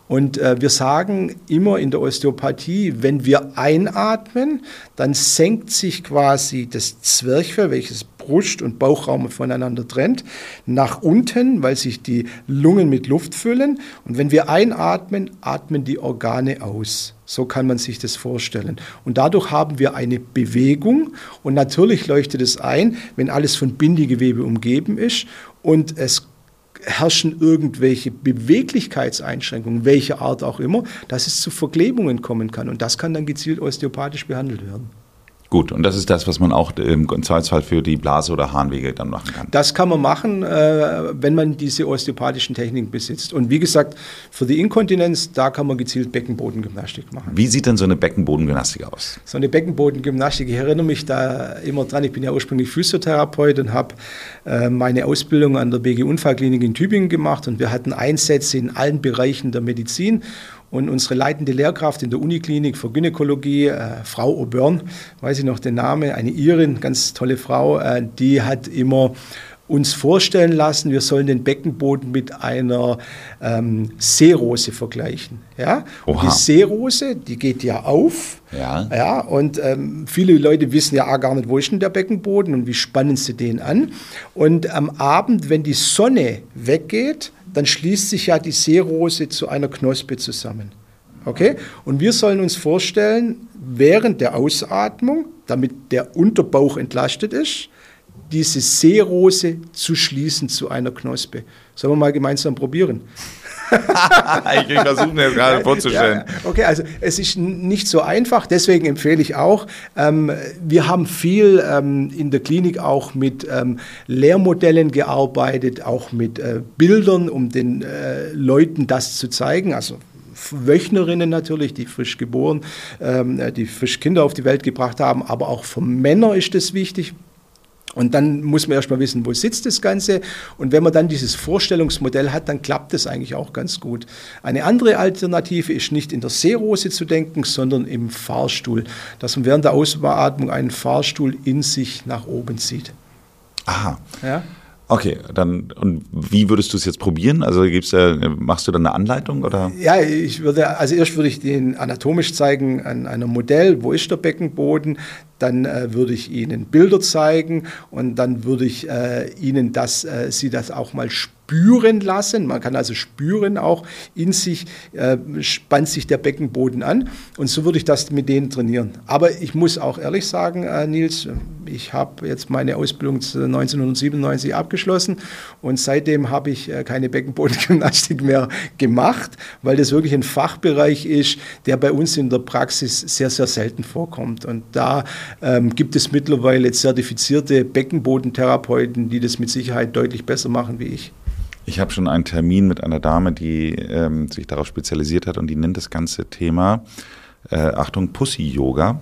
Und wir sagen immer in der Osteopathie, wenn wir einatmen, dann senkt sich quasi das Zwerchfell, welches Brust- und Bauchraum voneinander trennt, nach unten, weil sich die Lungen mit Luft füllen. Und wenn wir einatmen, atmen die Organe aus. So kann man sich das vorstellen. Und dadurch haben wir eine Bewegung. Und natürlich leuchtet es ein, wenn alles von Bindegewebe umgeben ist und es herrschen irgendwelche Beweglichkeitseinschränkungen, welcher Art auch immer, dass es zu Verklebungen kommen kann. Und das kann dann gezielt osteopathisch behandelt werden. Gut, und das ist das, was man auch im Zweifelsfall für die Blase- oder Harnwege dann machen kann. Das kann man machen, wenn man diese osteopathischen Techniken besitzt. Und wie gesagt, für die Inkontinenz, da kann man gezielt Beckenbodengymnastik machen. Wie sieht denn so eine Beckenbodengymnastik aus? So eine Beckenbodengymnastik, ich erinnere mich da immer dran, ich bin ja ursprünglich Physiotherapeut und habe meine Ausbildung an der BG Unfallklinik in Tübingen gemacht und wir hatten Einsätze in allen Bereichen der Medizin. Und unsere leitende Lehrkraft in der Uniklinik für Gynäkologie, Frau O'Byrne, weiß ich noch den Namen, eine Irin, ganz tolle Frau, die hat immer uns vorstellen lassen, wir sollen den Beckenboden mit einer Seerose vergleichen. Ja? Und die Seerose, die geht ja auf. Ja. Ja, und viele Leute wissen ja gar nicht, wo ist denn der Beckenboden und wie spannen sie den an. Und am Abend, wenn die Sonne weggeht, dann schließt sich ja die Seerose zu einer Knospe zusammen. Okay? Und wir sollen uns vorstellen, während der Ausatmung, damit der Unterbauch entlastet ist, diese Seerose zu schließen zu einer Knospe. Sollen wir mal gemeinsam probieren? Ich versuche mir das gerade vorzustellen. Ja, okay, also es ist nicht so einfach, deswegen empfehle ich auch, wir haben viel in der Klinik auch mit Lehrmodellen gearbeitet, auch mit Bildern, um den Leuten das zu zeigen, also Wöchnerinnen natürlich, die frisch geboren, die frisch Kinder auf die Welt gebracht haben, aber auch für Männer ist das wichtig. Und dann muss man erstmal wissen, wo sitzt das Ganze. Und wenn man dann dieses Vorstellungsmodell hat, dann klappt das eigentlich auch ganz gut. Eine andere Alternative ist nicht in der Seerose zu denken, sondern im Fahrstuhl. Dass man während der Ausatmung einen Fahrstuhl in sich nach oben zieht. Aha. Ja? Okay, dann und wie würdest du es jetzt probieren? Also machst du dann eine Anleitung oder? Ja, erst würde ich den anatomisch zeigen an einem Modell, wo ist der Beckenboden, dann würde ich Ihnen Bilder zeigen und dann würde ich Ihnen Sie das auch mal spüren lassen. Man kann also spüren auch in sich, spannt sich der Beckenboden an und so würde ich das mit denen trainieren. Aber ich muss auch ehrlich sagen, Nils, ich habe jetzt meine Ausbildung 1997 abgeschlossen und seitdem habe ich keine Beckenbodengymnastik mehr gemacht, weil das wirklich ein Fachbereich ist, der bei uns in der Praxis sehr, sehr selten vorkommt. Und da gibt es mittlerweile zertifizierte Beckenbodentherapeuten, die das mit Sicherheit deutlich besser machen wie ich. Ich habe schon einen Termin mit einer Dame, die sich darauf spezialisiert hat und die nennt das ganze Thema, Achtung, Pussy-Yoga.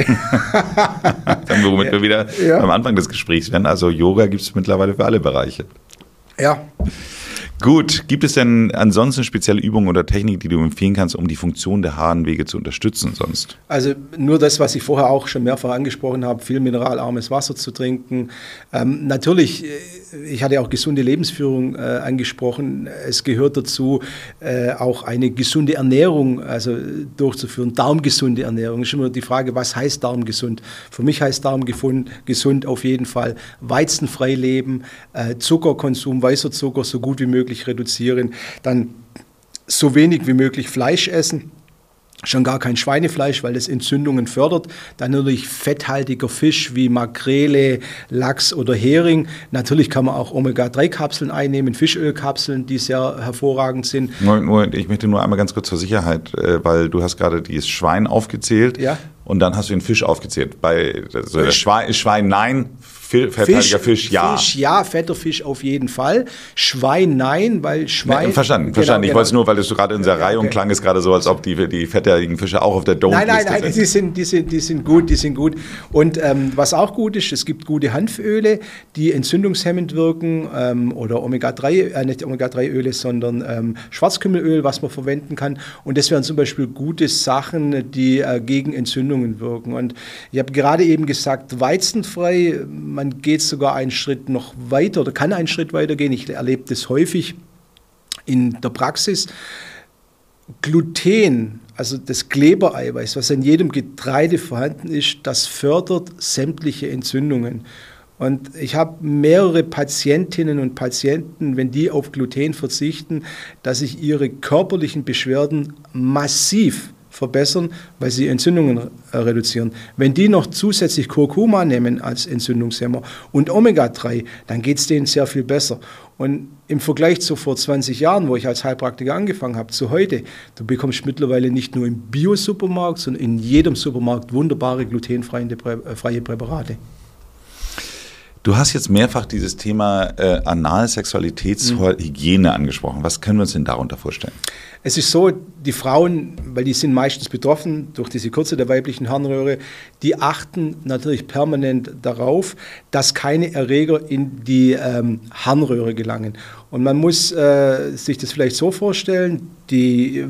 Dann womit wir wieder am Anfang des Gesprächs werden. Also Yoga gibt es mittlerweile für alle Bereiche. Ja. Gut, gibt es denn ansonsten spezielle Übungen oder Techniken, die du empfehlen kannst, um die Funktion der Harnwege zu unterstützen sonst? Also nur das, was ich vorher auch schon mehrfach angesprochen habe, viel mineralarmes Wasser zu trinken. Natürlich, ich hatte auch gesunde Lebensführung angesprochen. Es gehört dazu, auch eine gesunde Ernährung durchzuführen. Darmgesunde Ernährung. Es ist immer die Frage, was heißt darmgesund? Für mich heißt darmgesund auf jeden Fall weizenfrei leben, Zuckerkonsum, weißer Zucker so gut wie möglich reduzieren, dann so wenig wie möglich Fleisch essen, schon gar kein Schweinefleisch, weil das Entzündungen fördert, dann natürlich fetthaltiger Fisch wie Makrele, Lachs oder Hering. Natürlich kann man auch Omega-3-Kapseln einnehmen, Fischölkapseln, die sehr hervorragend sind. Ich möchte nur einmal ganz kurz zur Sicherheit, weil du hast gerade dieses Schwein aufgezählt und dann hast du den Fisch aufgezählt. Schwein nein, fetthaltiger Fisch ja. Fisch ja, fetter Fisch auf jeden Fall. Schwein nein, weil Schwein... Nee, verstanden. Ich wollte es nur, weil du gerade in der Reihung klang es gerade so, als ob die fettigen Fische auch auf der Don't-Liste sind. Nein, die sind gut. Und was auch gut ist, es gibt gute Hanföle, die entzündungshemmend wirken oder Omega-3, nicht Omega-3-Öle, sondern Schwarzkümmelöl, was man verwenden kann. Und das wären zum Beispiel gute Sachen, die gegen Entzündungen wirken. Und ich habe gerade eben gesagt, weizenfrei, man geht sogar einen Schritt noch weiter oder kann einen Schritt weiter gehen. Ich erlebe das häufig in der Praxis. Gluten, also das Klebereiweiß, was in jedem Getreide vorhanden ist, das fördert sämtliche Entzündungen. Und ich habe mehrere Patientinnen und Patienten, wenn die auf Gluten verzichten, dass sich ihre körperlichen Beschwerden massiv verbessern, weil sie Entzündungen reduzieren. Wenn die noch zusätzlich Kurkuma nehmen als Entzündungshemmer und Omega-3, dann geht es denen sehr viel besser. Und im Vergleich zu vor 20 Jahren, wo ich als Heilpraktiker angefangen habe, zu heute, du bekommst mittlerweile nicht nur im Bio-Supermarkt, sondern in jedem Supermarkt wunderbare glutenfreie Präparate. Du hast jetzt mehrfach dieses Thema Analsexualitätshygiene angesprochen. Was können wir uns denn darunter vorstellen? Es ist so, die Frauen, weil die sind meistens betroffen durch diese Kürze der weiblichen Harnröhre, die achten natürlich permanent darauf, dass keine Erreger in die Harnröhre gelangen. Und man muss sich das vielleicht so vorstellen, der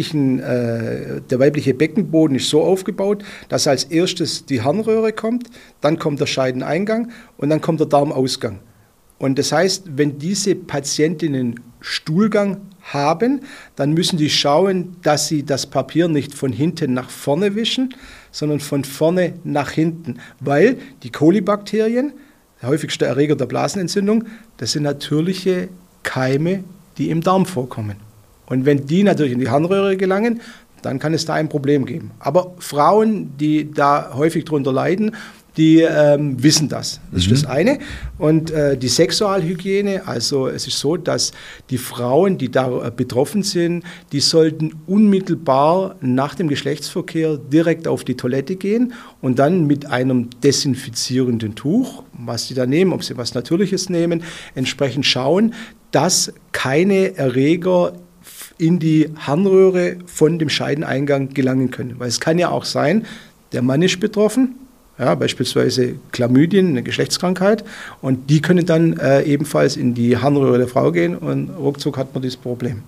weibliche Beckenboden ist so aufgebaut, dass als erstes die Harnröhre kommt, dann kommt der Scheideneingang und dann kommt der Darmausgang. Und das heißt, wenn diese Patientinnen Stuhlgang haben, dann müssen die schauen, dass sie das Papier nicht von hinten nach vorne wischen, sondern von vorne nach hinten. Weil die Kolibakterien, der häufigste Erreger der Blasenentzündung, das sind natürliche Keime, die im Darm vorkommen. Und wenn die natürlich in die Harnröhre gelangen, dann kann es da ein Problem geben. Aber Frauen, die da häufig drunter leiden, die wissen das. Das ist das eine. Und die Sexualhygiene, also es ist so, dass die Frauen, die da betroffen sind, die sollten unmittelbar nach dem Geschlechtsverkehr direkt auf die Toilette gehen und dann mit einem desinfizierenden Tuch, was sie da nehmen, ob sie was Natürliches nehmen, entsprechend schauen, dass keine Erreger in die Harnröhre von dem Scheideneingang gelangen können. Weil es kann ja auch sein, der Mann ist betroffen, ja, beispielsweise Chlamydien, eine Geschlechtskrankheit, und die können dann ebenfalls in die Harnröhre der Frau gehen und ruckzuck hat man dieses Problem.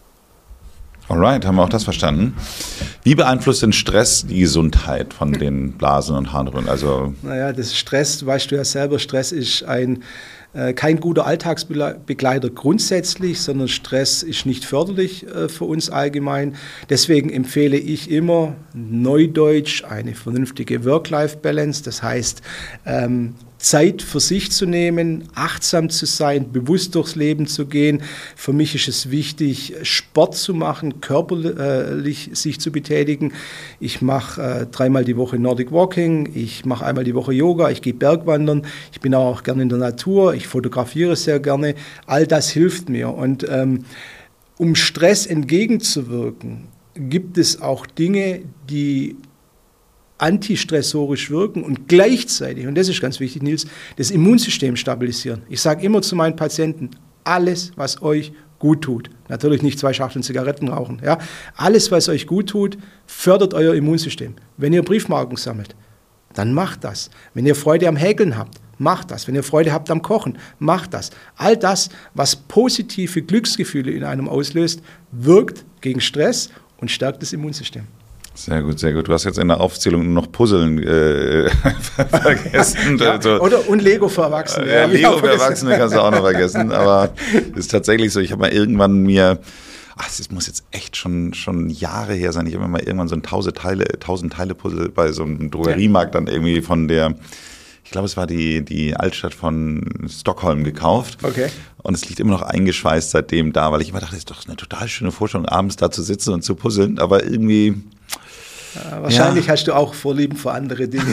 Alright, haben wir auch das verstanden. Wie beeinflusst denn Stress die Gesundheit von den Blasen- und Harnröhren? Naja, das Stress, weißt du ja selber, Stress ist kein guter Alltagsbegleiter grundsätzlich, sondern Stress ist nicht förderlich für uns allgemein. Deswegen empfehle ich immer neudeutsch eine vernünftige Work-Life-Balance, das heißt Zeit für sich zu nehmen, achtsam zu sein, bewusst durchs Leben zu gehen. Für mich ist es wichtig, Sport zu machen, körperlich sich zu betätigen. Ich mache 3-mal die Woche Nordic Walking, ich mache einmal die Woche Yoga, ich gehe Bergwandern, ich bin auch gerne in der Natur, ich fotografiere sehr gerne. All das hilft mir. Und um Stress entgegenzuwirken, gibt es auch Dinge, die antistressorisch wirken und gleichzeitig, und das ist ganz wichtig, Nils, das Immunsystem stabilisieren. Ich sage immer zu meinen Patienten, alles, was euch gut tut, natürlich nicht 2 Schachteln Zigaretten rauchen, ja, alles, was euch gut tut, fördert euer Immunsystem. Wenn ihr Briefmarken sammelt, dann macht das. Wenn ihr Freude am Häkeln habt, macht das. Wenn ihr Freude habt am Kochen, macht das. All das, was positive Glücksgefühle in einem auslöst, wirkt gegen Stress und stärkt das Immunsystem. Sehr gut, sehr gut. Du hast jetzt in der Aufzählung nur noch Puzzeln vergessen. Ja, und Lego für Erwachsene. Ja, Lego für Erwachsene kannst du auch noch vergessen. Aber es ist tatsächlich so, ich habe mal irgendwann es muss jetzt echt schon Jahre her sein, ich habe mir mal irgendwann so ein 1000-Teile-Puzzle bei so einem Drogeriemarkt dann irgendwie von der, ich glaube, es war die Altstadt von Stockholm gekauft. Okay. Und es liegt immer noch eingeschweißt seitdem da, weil ich immer dachte, das ist doch eine total schöne Vorstellung, abends da zu sitzen und zu puzzeln, aber irgendwie... Ja, wahrscheinlich hast du auch Vorlieben für andere Dinge.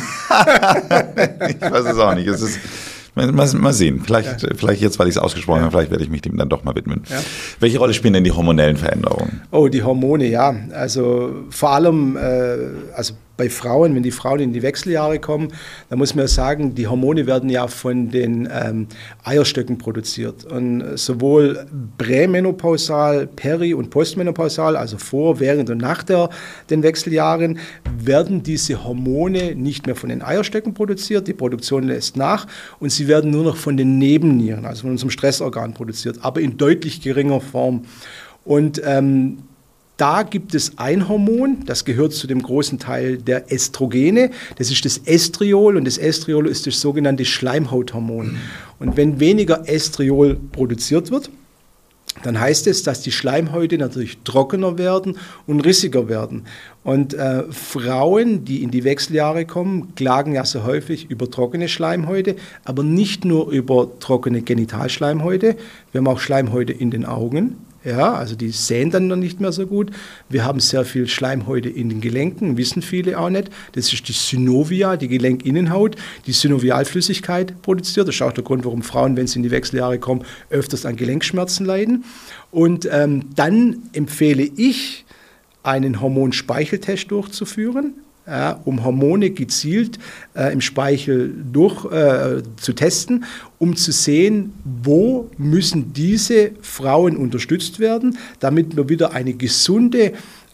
Ich weiß es auch nicht. Es ist, mal sehen. Vielleicht jetzt, weil ich es ausgesprochen habe, vielleicht werde ich mich dem dann doch mal widmen. Ja. Welche Rolle spielen denn die hormonellen Veränderungen? Oh, die Hormone, ja. Also vor allem bei Frauen, wenn die Frauen in die Wechseljahre kommen, dann muss man ja sagen, die Hormone werden ja von den Eierstöcken produziert. Und sowohl prämenopausal, peri- und postmenopausal, also vor, während und nach den Wechseljahren, werden diese Hormone nicht mehr von den Eierstöcken produziert, die Produktion lässt nach und sie werden nur noch von den Nebennieren, also von unserem Stressorgan produziert, aber in deutlich geringer Form. Und da gibt es ein Hormon, das gehört zu dem großen Teil der Estrogene, das ist das Estriol und das Estriol ist das sogenannte Schleimhauthormon. Und wenn weniger Estriol produziert wird, dann heißt es, dass die Schleimhäute natürlich trockener werden und rissiger werden. Und Frauen, die in die Wechseljahre kommen, klagen ja so häufig über trockene Schleimhäute, aber nicht nur über trockene Genitalschleimhäute. Wir haben auch Schleimhäute in den Augen. Ja, also die sehen dann noch nicht mehr so gut. Wir haben sehr viel Schleimhäute in den Gelenken, wissen viele auch nicht. Das ist die Synovia, die Gelenkinnenhaut, die Synovialflüssigkeit produziert. Das ist auch der Grund, warum Frauen, wenn sie in die Wechseljahre kommen, öfters an Gelenkschmerzen leiden. Und dann empfehle ich, einen Hormonspeicheltest durchzuführen, um Hormone gezielt im Speichel zu testen, um zu sehen, wo müssen diese Frauen unterstützt werden, damit wir wieder eine gesunde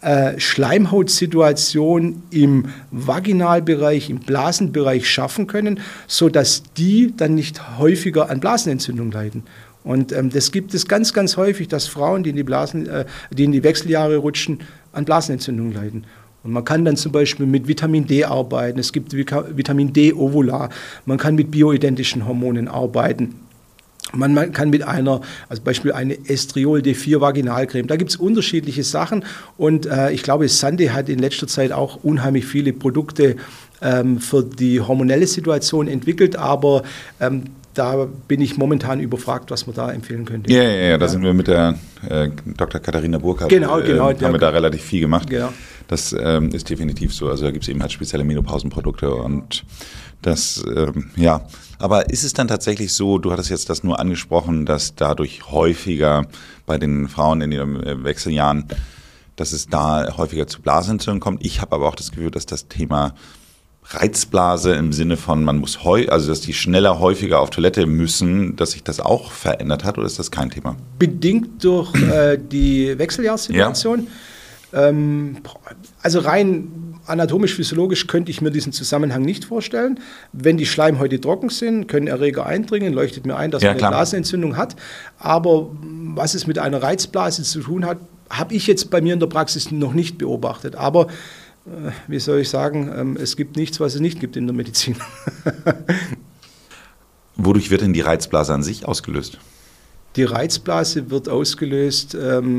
Schleimhautsituation im Vaginalbereich, im Blasenbereich schaffen können, sodass die dann nicht häufiger an Blasenentzündung leiden. Und das gibt es ganz, ganz häufig, dass Frauen, die in die Wechseljahre rutschen, an Blasenentzündung leiden. Und man kann dann zum Beispiel mit Vitamin D arbeiten, es gibt Vitamin D-Ovular, man kann mit bioidentischen Hormonen arbeiten. Man kann mit also Beispiel eine Estriol-D4-Vaginalcreme, da gibt es unterschiedliche Sachen und ich glaube, Sandy hat in letzter Zeit auch unheimlich viele Produkte für die hormonelle Situation entwickelt, aber da bin ich momentan überfragt, was man da empfehlen könnte. Ja, da sind wir mit der Dr. Katharina Burkhardt, genau, haben wir da relativ viel gemacht. Genau. Das ist definitiv so. Also da gibt es eben halt spezielle Menopausenprodukte und das, Aber ist es dann tatsächlich so, du hattest jetzt das nur angesprochen, dass dadurch häufiger bei den Frauen in den Wechseljahren, dass es da häufiger zu Blasenentzündungen kommt? Ich habe aber auch das Gefühl, dass das Thema Reizblase im Sinne von, dass die schneller, häufiger auf Toilette müssen, dass sich das auch verändert hat, oder ist das kein Thema? Bedingt durch die Wechseljahrsituation. Ja. Also rein anatomisch-physiologisch könnte ich mir diesen Zusammenhang nicht vorstellen. Wenn die Schleimhäute trocken sind, können Erreger eindringen, leuchtet mir ein, dass man eine Blasenentzündung hat. Aber was es mit einer Reizblase zu tun hat, habe ich jetzt bei mir in der Praxis noch nicht beobachtet. Aber wie soll ich sagen, es gibt nichts, was es nicht gibt in der Medizin. Wodurch wird denn die Reizblase an sich ausgelöst? Die Reizblase wird ausgelöst,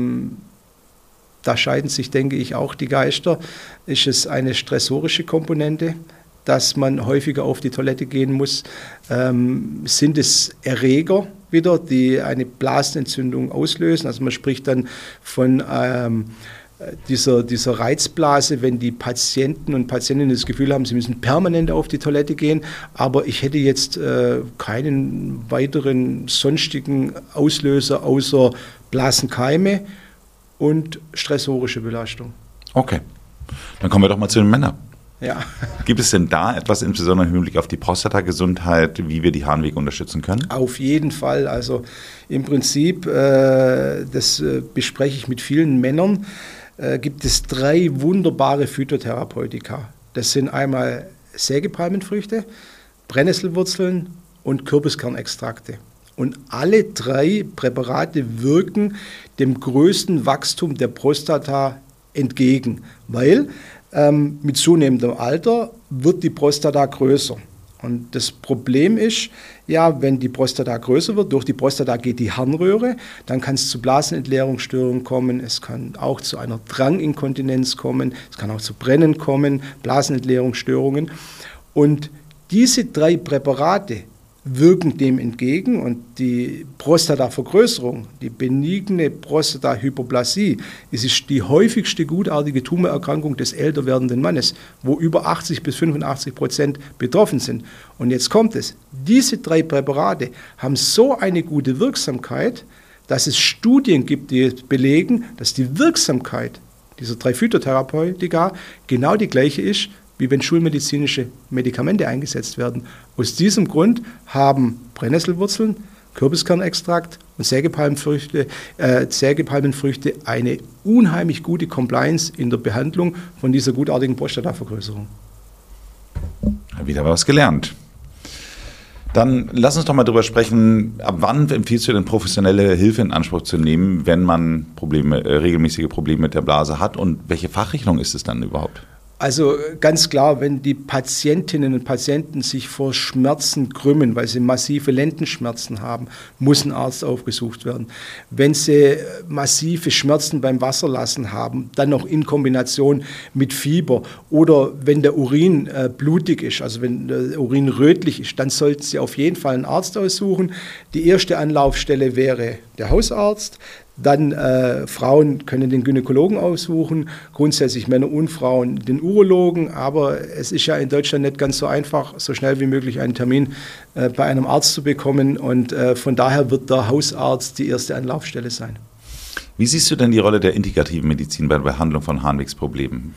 da scheiden sich, denke ich, auch die Geister. Ist es eine stressorische Komponente, dass man häufiger auf die Toilette gehen muss? Sind es Erreger wieder, die eine Blasenentzündung auslösen? Also man spricht dann von dieser Reizblase, wenn die Patienten und Patientinnen das Gefühl haben, sie müssen permanent auf die Toilette gehen, aber ich hätte jetzt keinen weiteren sonstigen Auslöser außer Blasenkeime und stressorische Belastung. Okay, dann kommen wir doch mal zu den Männern. Ja. Gibt es denn da etwas insbesondere im Hinblick auf die Prostatagesundheit, wie wir die Harnwege unterstützen können? Auf jeden Fall. Also im Prinzip, das bespreche ich mit vielen Männern, gibt es 3 wunderbare Phytotherapeutika. Das sind einmal Sägepalmenfrüchte, Brennnesselwurzeln und Kürbiskernextrakte. Und alle 3 Präparate wirken dem größten Wachstum der Prostata entgegen, weil mit zunehmendem Alter wird die Prostata größer. Und das Problem ist, ja, wenn die Prostata größer wird, durch die Prostata geht die Harnröhre, dann kann es zu Blasenentleerungsstörungen kommen, es kann auch zu einer Dranginkontinenz kommen, es kann auch zu Brennen kommen, Blasenentleerungsstörungen. Und diese 3 Präparate wirken dem entgegen und die Prostatavergrößerung, die benigne Prostatahyperplasie, es ist die häufigste gutartige Tumorerkrankung des älter werdenden Mannes, wo über 80-85% betroffen sind. Und jetzt kommt es, diese 3 Präparate haben so eine gute Wirksamkeit, dass es Studien gibt, die belegen, dass die Wirksamkeit dieser 3 Phytotherapeutika genau die gleiche ist, wie wenn schulmedizinische Medikamente eingesetzt werden. Aus diesem Grund haben Brennnesselwurzeln, Kürbiskernextrakt und Sägepalmenfrüchte eine unheimlich gute Compliance in der Behandlung von dieser gutartigen Prostatavergrößerung. Wieder was gelernt. Dann lass uns doch mal darüber sprechen, ab wann empfiehlst du denn professionelle Hilfe in Anspruch zu nehmen, wenn man regelmäßige Probleme mit der Blase hat, und welche Fachrichtung ist es dann überhaupt? Also ganz klar, wenn die Patientinnen und Patienten sich vor Schmerzen krümmen, weil sie massive Lendenschmerzen haben, muss ein Arzt aufgesucht werden. Wenn sie massive Schmerzen beim Wasserlassen haben, dann noch in Kombination mit Fieber oder wenn der Urin blutig ist, also wenn der Urin rötlich ist, dann sollten sie auf jeden Fall einen Arzt aussuchen. Die erste Anlaufstelle wäre der Hausarzt. Dann Frauen können den Gynäkologen aussuchen, grundsätzlich Männer und Frauen den Urologen, aber es ist ja in Deutschland nicht ganz so einfach, so schnell wie möglich einen Termin bei einem Arzt zu bekommen und von daher wird der Hausarzt die erste Anlaufstelle sein. Wie siehst du denn die Rolle der integrativen Medizin bei der Behandlung von Harnwegsproblemen?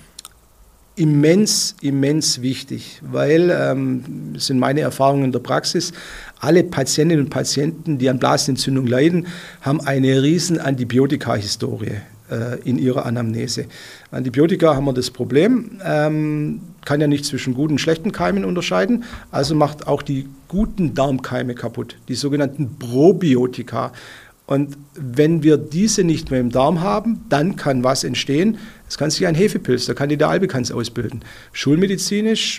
Immens wichtig, weil, das sind meine Erfahrungen in der Praxis, alle Patientinnen und Patienten, die an Blasenentzündung leiden, haben eine riesen Antibiotika-Historie in ihrer Anamnese. Antibiotika haben wir das Problem, kann ja nicht zwischen guten und schlechten Keimen unterscheiden, also macht auch die guten Darmkeime kaputt, die sogenannten Probiotika. Und wenn wir diese nicht mehr im Darm haben, dann kann was entstehen? Es kann sich ein Hefepilz, der Candida albicans ausbilden. Schulmedizinisch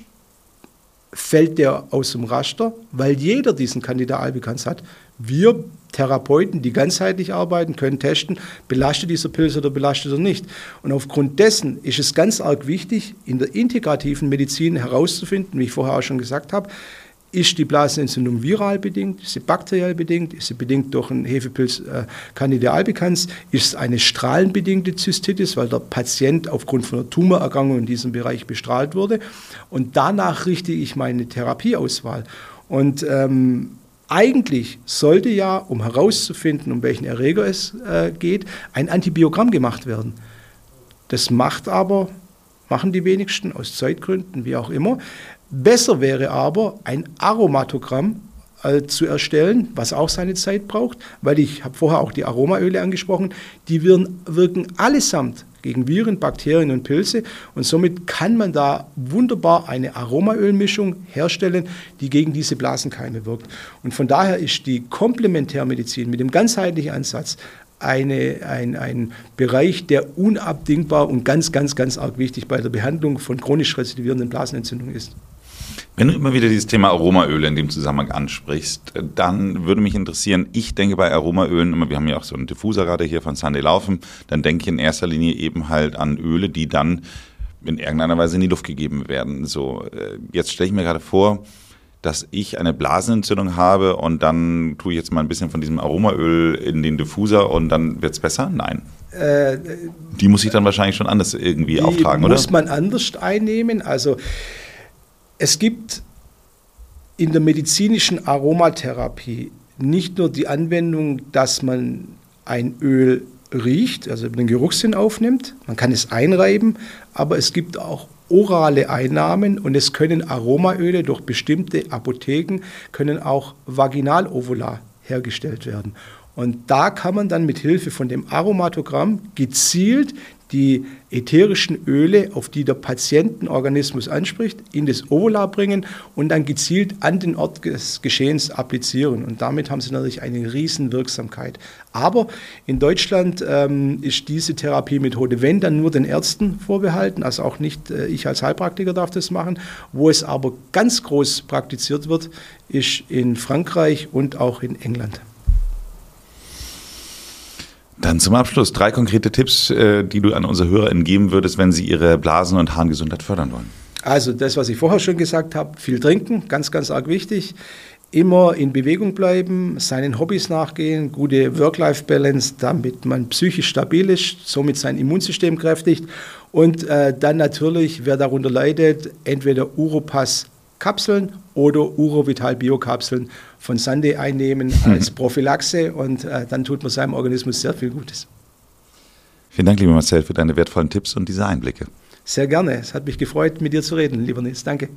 fällt der aus dem Raster, weil jeder diesen Candida albicans hat. Wir Therapeuten, die ganzheitlich arbeiten, können testen, belastet dieser Pilz oder belastet er nicht. Und aufgrund dessen ist es ganz arg wichtig, in der integrativen Medizin herauszufinden, wie ich vorher auch schon gesagt habe, ist die Blasenentzündung viral bedingt, ist sie bakteriell bedingt, ist sie bedingt durch einen Hefepilz Candida albicans, ist es eine strahlenbedingte Zystitis, weil der Patient aufgrund von einer Tumorerkrankung in diesem Bereich bestrahlt wurde. Und danach richte ich meine Therapieauswahl. Und eigentlich sollte ja, um herauszufinden, um welchen Erreger es geht, ein Antibiogramm gemacht werden. Das machen die wenigsten aus Zeitgründen, wie auch immer. Besser wäre aber, ein Aromatogramm zu erstellen, was auch seine Zeit braucht, weil ich habe vorher auch die Aromaöle angesprochen, die wirken allesamt gegen Viren, Bakterien und Pilze und somit kann man da wunderbar eine Aromaölmischung herstellen, die gegen diese Blasenkeime wirkt. Und von daher ist die Komplementärmedizin mit dem ganzheitlichen Ansatz ein Bereich, der unabdingbar und ganz arg wichtig bei der Behandlung von chronisch rezidivierenden Blasenentzündungen ist. Wenn du immer wieder dieses Thema Aromaöle in dem Zusammenhang ansprichst, dann würde mich interessieren, ich denke bei Aromaölen immer, wir haben ja auch so einen Diffuser gerade hier von Sunday laufen, dann denke ich in erster Linie eben halt an Öle, die dann in irgendeiner Weise in die Luft gegeben werden. So, jetzt stelle ich mir gerade vor, dass ich eine Blasenentzündung habe und dann tue ich jetzt mal ein bisschen von diesem Aromaöl in den Diffuser und dann wird es besser? Nein. Die muss ich dann wahrscheinlich schon anders irgendwie auftragen, oder? Die muss man anders einnehmen. Also es gibt in der medizinischen Aromatherapie nicht nur die Anwendung, dass man ein Öl riecht, also den Geruchssinn aufnimmt, man kann es einreiben, aber es gibt auch orale Einnahmen und es können Aromaöle durch bestimmte Apotheken, können auch Vaginalovular hergestellt werden. Und da kann man dann mit Hilfe von dem Aromatogramm gezielt die ätherischen Öle, auf die der Patientenorganismus anspricht, in das Ovular bringen und dann gezielt an den Ort des Geschehens applizieren. Und damit haben sie natürlich eine Riesenwirksamkeit. Aber in Deutschland ist diese Therapiemethode, wenn dann nur den Ärzten vorbehalten, also auch nicht ich als Heilpraktiker darf das machen. Wo es aber ganz groß praktiziert wird, ist in Frankreich und auch in England. Dann zum Abschluss 3 konkrete Tipps, die du an unsere HörerInnen geben würdest, wenn sie ihre Blasen- und Harngesundheit fördern wollen. Also das, was ich vorher schon gesagt habe, viel trinken, ganz arg wichtig. Immer in Bewegung bleiben, seinen Hobbys nachgehen, gute Work-Life-Balance, damit man psychisch stabil ist, somit sein Immunsystem kräftigt. Und dann natürlich, wer darunter leidet, entweder Uropass-Kapseln oder Urovital-Bio-Kapseln von Sunday einnehmen als Prophylaxe und dann tut man seinem Organismus sehr viel Gutes. Vielen Dank, lieber Marcel, für deine wertvollen Tipps und diese Einblicke. Sehr gerne. Es hat mich gefreut, mit dir zu reden, lieber Nils. Danke.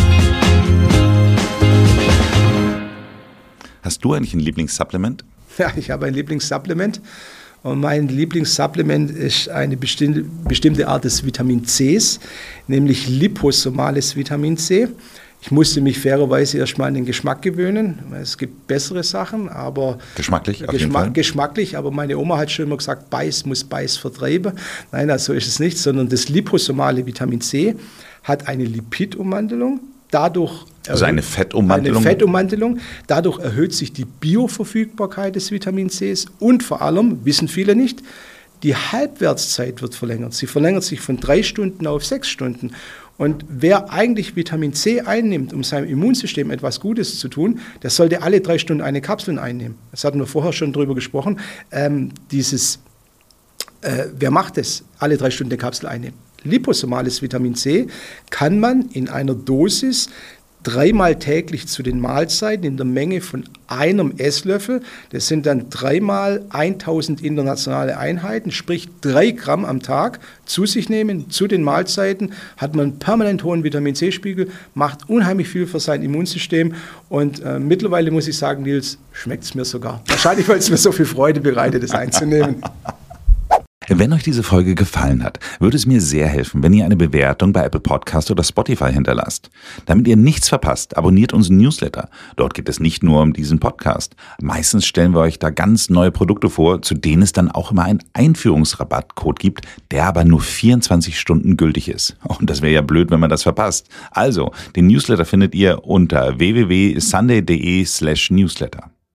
Hast du eigentlich ein Lieblingssupplement? Ja, ich habe ein Lieblingssupplement. Und mein Lieblingssupplement ist eine bestimmte Art des Vitamin Cs, nämlich liposomales Vitamin C. Ich musste mich fairerweise erstmal an den Geschmack gewöhnen. Es gibt bessere Sachen, aber geschmacklich, auf jeden Fall. Geschmacklich, aber meine Oma hat schon immer gesagt, Beiß muss Beiß vertreiben. Nein, so ist es nicht, sondern das liposomale Vitamin C hat eine Lipidummantelung. Also eine Fettummantelung? Eine Fettummantelung. Dadurch erhöht sich die Bioverfügbarkeit des Vitamin Cs und vor allem, wissen viele nicht, die Halbwertszeit wird verlängert. Sie verlängert sich von 3 Stunden auf 6 Stunden. Und wer eigentlich Vitamin C einnimmt, um seinem Immunsystem etwas Gutes zu tun, der sollte alle 3 Stunden eine Kapsel einnehmen. Das hatten wir vorher schon drüber gesprochen. Wer macht das? Alle 3 Stunden eine Kapsel einnehmen. Liposomales Vitamin C kann man in einer Dosis 3-mal täglich zu den Mahlzeiten in der Menge von einem Esslöffel. Das sind dann 3-mal 1000 internationale Einheiten, sprich 3 Gramm am Tag zu sich nehmen, zu den Mahlzeiten, hat man einen permanent hohen Vitamin-C-Spiegel, macht unheimlich viel für sein Immunsystem und mittlerweile muss ich sagen, Nils, schmeckt es mir sogar. Wahrscheinlich, weil es mir so viel Freude bereitet, das einzunehmen. Wenn euch diese Folge gefallen hat, würde es mir sehr helfen, wenn ihr eine Bewertung bei Apple Podcast oder Spotify hinterlasst. Damit ihr nichts verpasst, abonniert unseren Newsletter. Dort geht es nicht nur um diesen Podcast. Meistens stellen wir euch da ganz neue Produkte vor, zu denen es dann auch immer einen Einführungsrabattcode gibt, der aber nur 24 Stunden gültig ist. Und das wäre ja blöd, wenn man das verpasst. Also, den Newsletter findet ihr unter www.sunday.de/newsletter.